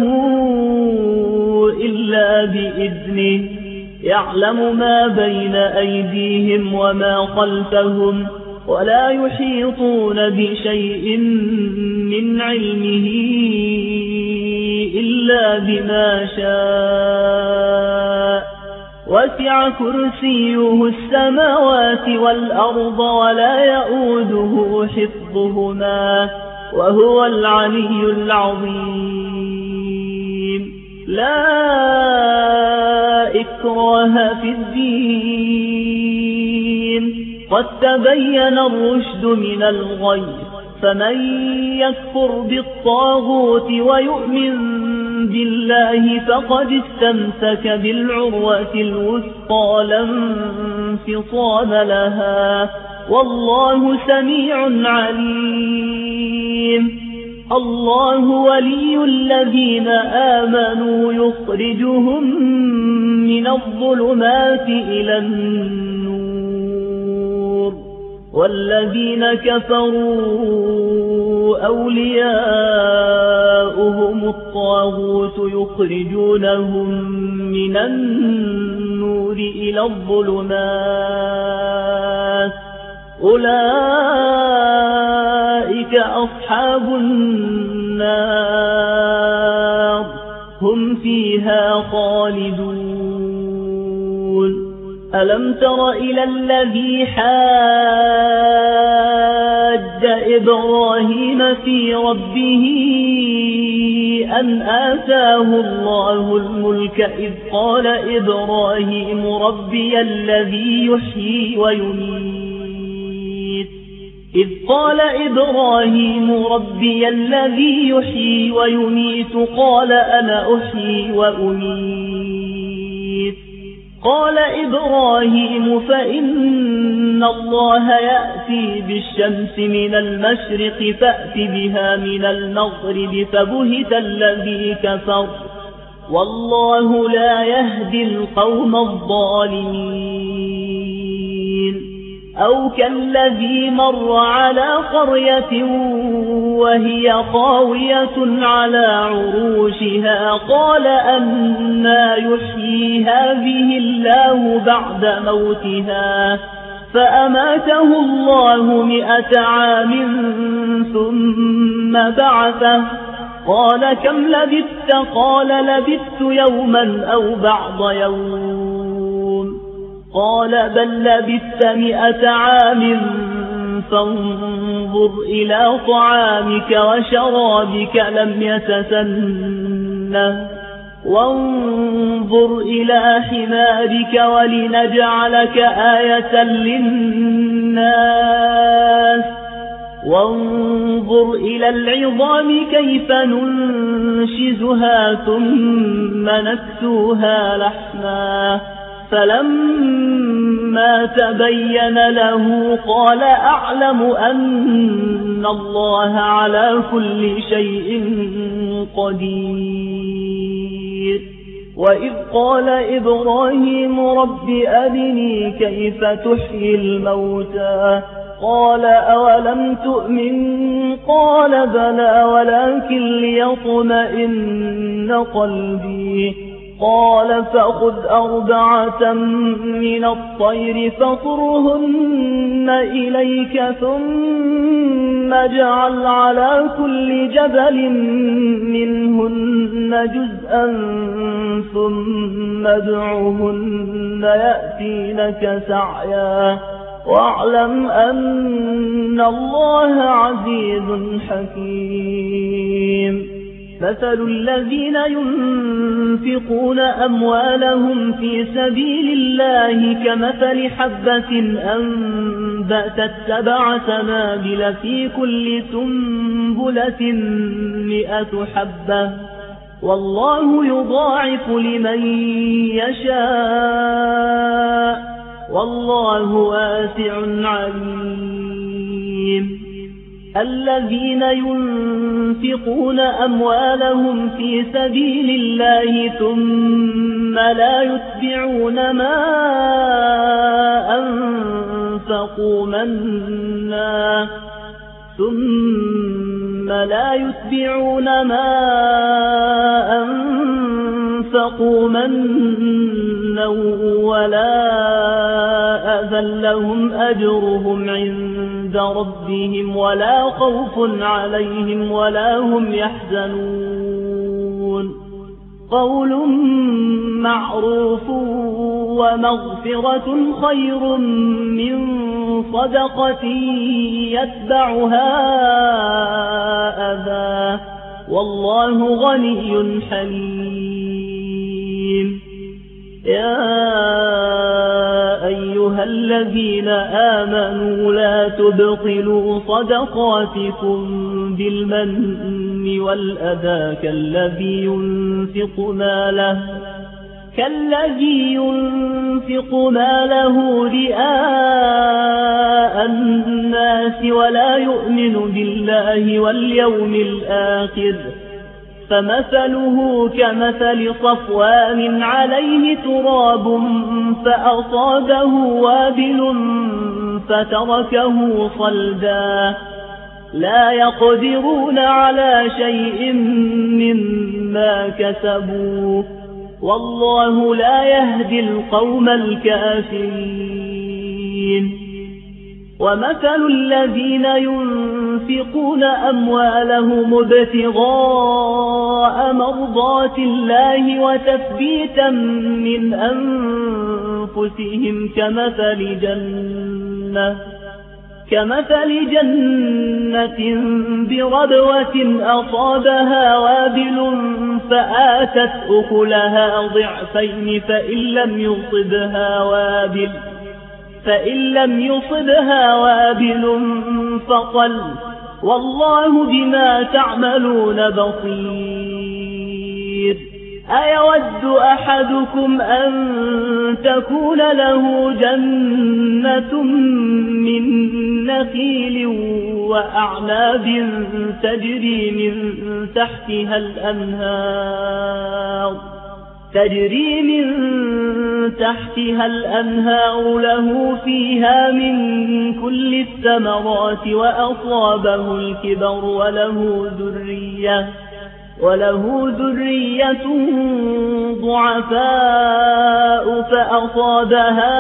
إلا بإذنه يعلم ما بين أيديهم وما خلفهم ولا يحيطون بشيء من علمه إلا بما شاء وسع كرسيه السماوات والأرض ولا يؤوده حفظهما وهو العلي العظيم. لا إكراه في الدين قد تبين الرشد من الغي فمن يكفر بالطاغوت ويؤمن بالله فقد استمسك بالعروة الوثقى لا انفصام لها والله سميع عليم. الله ولي الذين آمنوا يخرجهم من الظلمات إلى النور والذين كفروا أولياؤهم الطاغوت يخرجونهم من النور إلى الظلمات أولئك أصحاب النار هم فيها خالدون. ألم تر إلى الذي حاج إبراهيم في ربه أن آتاه الله الملك إذ قال إبراهيم ربي الذي يحيي ويميت قال أنا أحيي وأميت قال إبراهيم فإن الله يأتي بالشمس من المشرق فأت بها من المغرب فبهت الذي كفر والله لا يهدي القوم الظالمين. أو كالذي مر على قرية وهي خاوية على عروشها قال أنى يحيي هذه الله بعد موتها فأماته الله 100 عام ثم بعثه قال كم لبثت قال لبثت يوما أو بعض يوم قال بل لبثت 100 عام فانظر إلى طعامك وشرابك لم يتسنه وانظر إلى حمارك ولنجعلك آية للناس وانظر إلى العظام كيف ننشزها ثم نكسوها لحما فلما تبين له قال أعلم أن الله على كل شيء قدير. وإذ قال إبراهيم رب أرني كيف تحيي الموتى قال أولم تؤمن قال بلى ولكن ليطمئن قلبي قال فخذ 4 من الطير فصرهن إليك ثم اجعل على كل جبل منهن جزءا ثم ادعهن يأتينك سعيا واعلم أن الله عزيز حكيم. مثل الذين ينفقون أموالهم في سبيل الله كمثل حبة أنبتت 7 سنابل في كل سنبلة 100 حبة والله يضاعف لمن يشاء والله واسع عليم. الذين ينفقون أموالهم في سبيل الله ثم لا يتبعون ما أنفقوا منا ولا أذى لهم أجرهم عند ربهم ولا خوف عليهم ولا هم يحزنون. قول معروف ومغفرة خير من صدقة يتبعها أذى والله غني حليم. يا أيها الذين آمنوا لا تبطلوا صدقاتكم بالمن والأذى كالذي ينفق ماله رئاء الناس ولا يؤمن بالله واليوم الآخر فمثله كمثل صفوان عليه تراب فأصابه وابل فتركه صلدا لا يقدرون على شيء مما كسبوا والله لا يهدي القوم الكافرين. ومثل الذين ينفقون أموالهم ابتغاء مرضات الله وتثبيتا من أنفسهم كمثل جنة بربوة أصابها وابل فآتت أكلها ضعفين فإن لم يصبها وابل فطل والله بما تعملون بصير. أيود أحدكم أن تكون له جنة من نخيل وأعناب تجري من تحتها الأنهار له فيها من كل الثمرات وأصابه الكبر وله ذرية ضعفاء فأصابها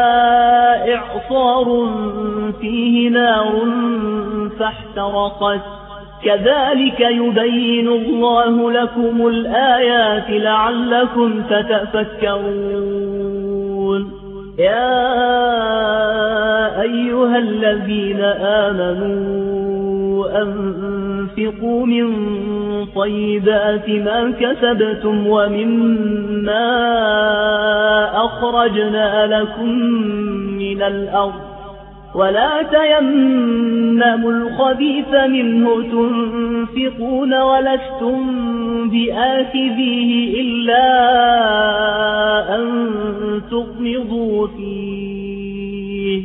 إعصار فيه نار فاحترقت كذلك يبين الله لكم الآيات لعلكم تتفكرون. يا أيها الذين آمنوا أنفقوا من طيبات ما كسبتم ومما أخرجنا لكم من الأرض ولا تيمموا الخبيث منه تنفقون ولستم بآخذيه إلا أن تغمضوا فيه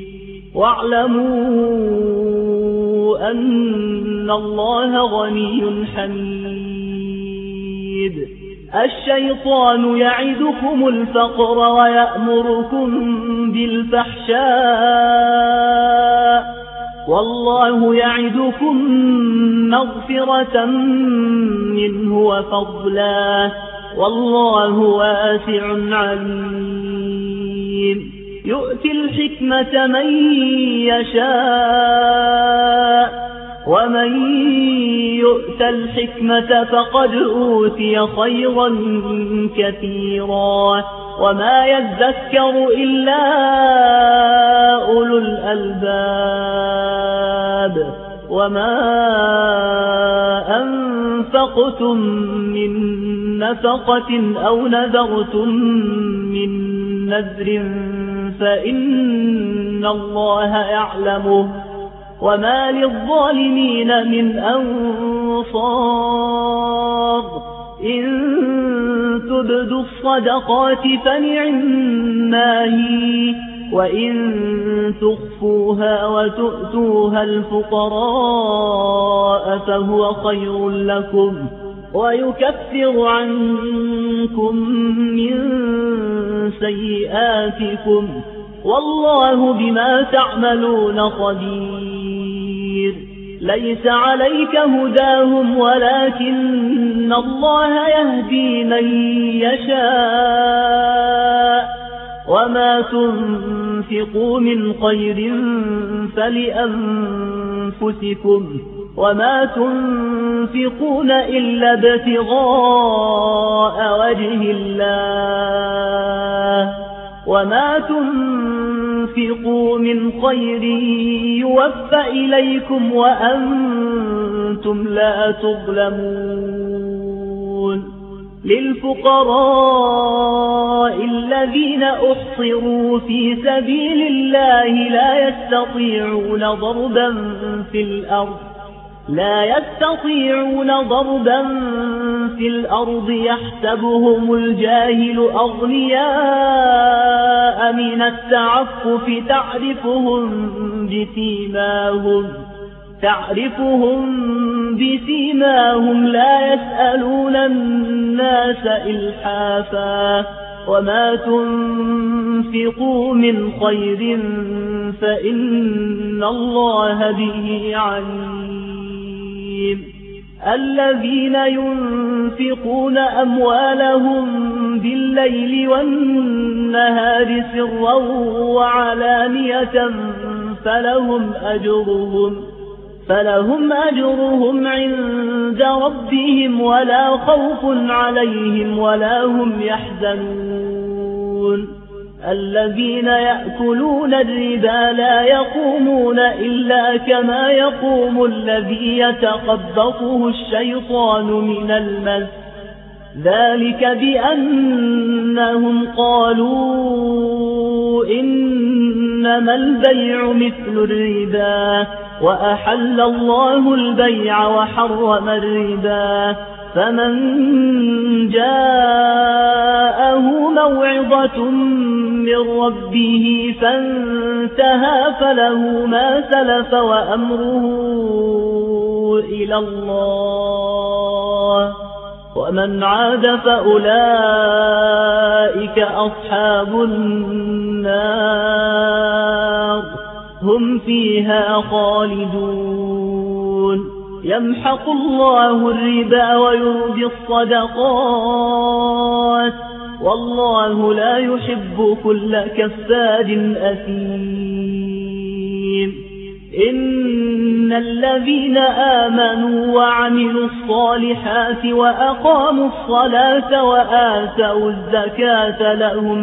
واعلموا أن الله غني حميد. الشيطان يعدكم الفقر ويأمركم بالفحشاء والله يعدكم مغفرة منه وفضلا والله واسع عليم. يؤتي الحكمة من يشاء ومن يؤت الحكمة فقد أوتي خيرا كثيرا وما يذكر إلا أولو الألباب. وما أنفقتم من نفقة أو نذرتم من نذر فإن الله يعلمه وما للظالمين من أنصار. إن تبدوا الصدقات فنعما هي وإن تخفوها وتؤتوها الفقراء فهو خير لكم ويكفر عنكم من سيئاتكم والله بما تعملون خبير. ليس عليك هداهم ولكن الله يهدي من يشاء وما تنفقوا من خير فلأنفسكم وما تنفقون إلا ابتغاء وجه الله وما تنفقوا من خير يوفى إليكم وأنتم لا تظلمون. للفقراء الذين أحصروا في سبيل الله لا يستطيعون ضربا في الأرض يحسبهم الجاهل أغنياء من التعفف تعرفهم بسيماهم لا يسألون الناس إلحافا وما تنفقوا من خير فإن الله به عليم. الذين ينفقون أموالهم بالليل والنهار سرا وعلانية فلهم أجرهم عند ربهم ولا خوف عليهم ولا هم يحزنون. الذين يأكلون الربا لا يقومون إلا كما يقوم الذي يتخبطه الشيطان من المس ذلك بأنهم قالوا إنما البيع مثل الربا وأحل الله البيع وحرم الربا. فمن جاءه موعظة من ربه فانتهى فله ما سلف وأمره إلى الله ومن عاد فأولئك أصحاب النار هم فيها خالدون. يمحق الله الربا ويربي الصدقات والله لا يحب كل كفار أثيم. إن الذين آمنوا وعملوا الصالحات وأقاموا الصلاة وآتوا الزكاة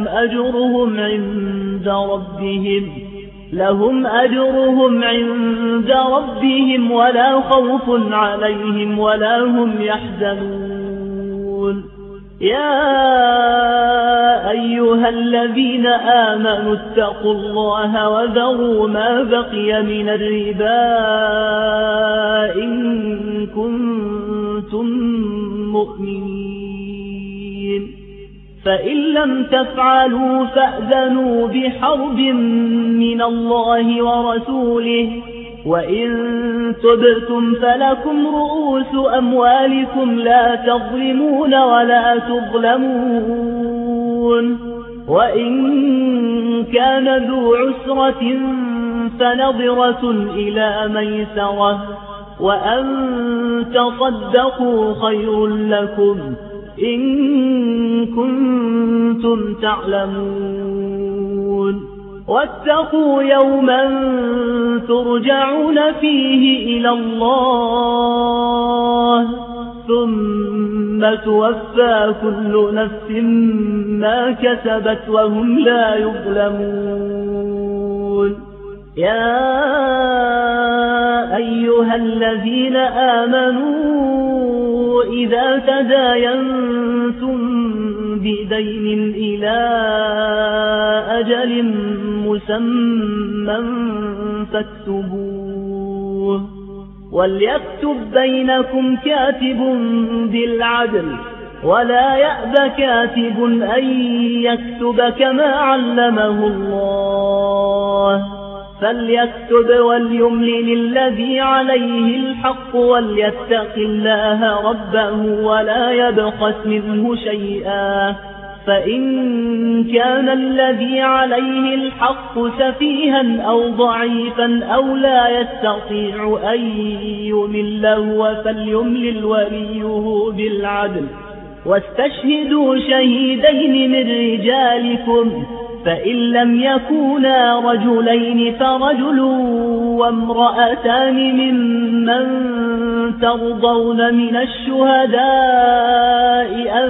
لهم أجرهم عند ربهم ولا خوف عليهم ولا هم يحزنون. يا أيها الذين آمنوا اتقوا الله وذروا ما بقي من الربا إن كنتم مؤمنين فإن لم تفعلوا فأذنوا بحرب من الله ورسوله وإن تبتم فلكم رؤوس أموالكم لا تظلمون ولا تظلمون وإن كان ذو عسرة فنظرة إلى ميسرة وأن تصدقوا خير لكم إن كنتم تعلمون واتقوا يوما ترجعون فيه إلى الله ثم توفى كل نفس ما كسبت وهم لا يظلمون يا أيها الذين آمنوا إذا تداينتم بدين إلى أجل مسمى فاكتبوه وليكتب بينكم كاتب بالعدل ولا يأب كاتب أن يكتب كما علمه الله فليكتب وليملل الذي عليه الحق وليتق الله ربه ولا يبخس منه شيئا فإن كان الذي عليه الحق سفيها أو ضعيفا أو لا يستطيع أن يمل هو فليملل وليه بالعدل واستشهدوا شهيدين من رجالكم فإن لم يكونا رجلين فرجل وامرأتان ممن ترضون من الشهداء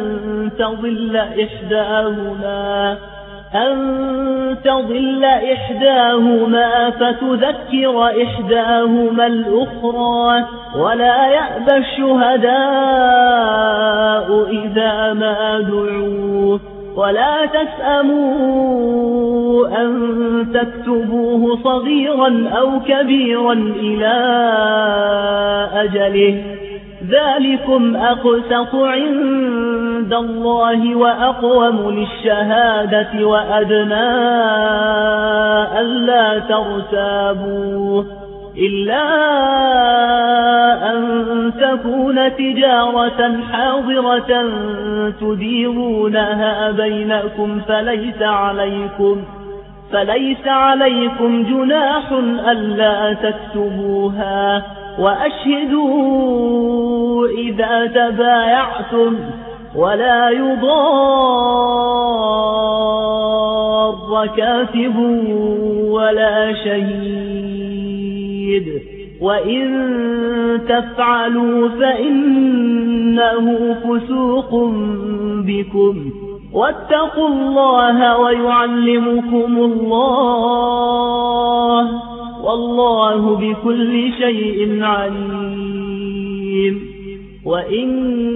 أن تضل إحداهما فتذكر إحداهما الأخرى ولا يأبى الشهداء إذا ما دعوا ولا تسأموا أن تكتبوه صغيرا أو كبيرا إلى أجله ذلكم أقسط عند الله وأقوم للشهادة وأدنى ألا ترتابوا إلا أن تكون تجارة حاضرة تديرونها بينكم فليس عليكم جناح ألا تكتبوها وأشهدوا إذا تبايعتم ولا يضار كاتب ولا شهيد وإن تفعلوا فإنه فسوق بكم واتقوا الله ويعلمكم الله والله بكل شيء عليم وإن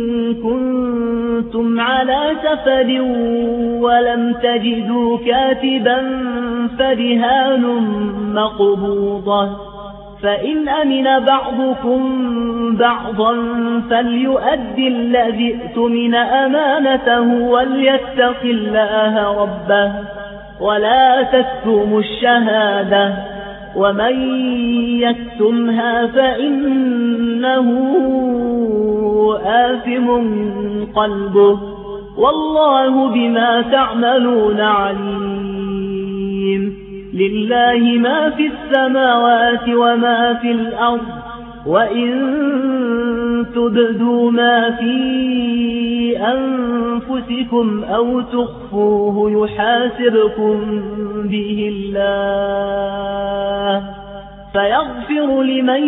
كنتم على سفر ولم تجدوا كاتبا فرهان مقبوضة فإن أمن بعضكم بعضا فليؤدي الذي ائتمن أمانته وليتق الله ربه ولا تكتموا الشهادة ومن يكتمها فإنه آثم قلبه والله بما تعملون عليم لله ما في السماوات وما في الأرض وإن تبدوا ما في أنفسكم أو تخفوه يحاسبكم به الله فيغفر لمن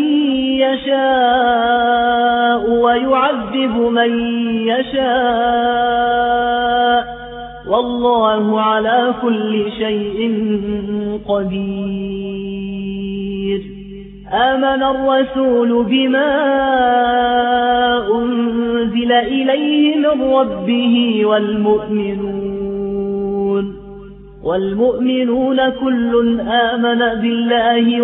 يشاء ويعذب من يشاء والله على كل شيء قدير آمن الرسول بما أنزل إليه من ربه والمؤمنون كل آمن بالله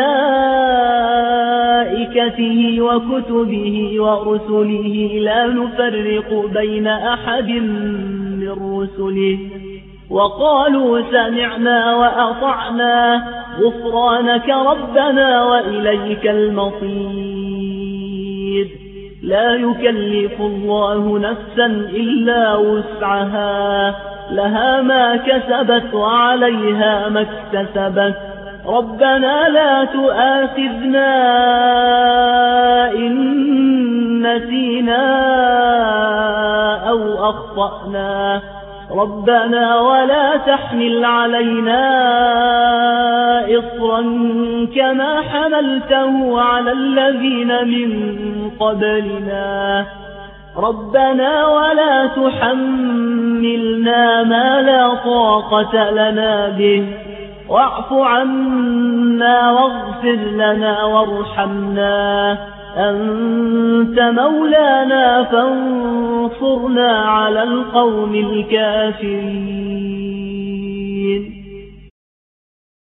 وملائكته وكتبه ورسله لا نفرق بين أحد من رسله وقالوا سمعنا وأطعنا غفرانك ربنا وإليك المصير. لا يكلف الله نفسا إلا وسعها، لها ما كسبت وعليها ما اكتسبت. ربنا لا تؤاخذنا إن نسينا أو أخطأنا، ربنا ولا تحمل علينا إصرا كما حملته على الذين من قبلنا، ربنا ولا تحملنا ما لا طاقة لنا به، واعف عنا واغفر لنا وارحمنا، أنت مولانا فانصرنا على القوم الكافرين.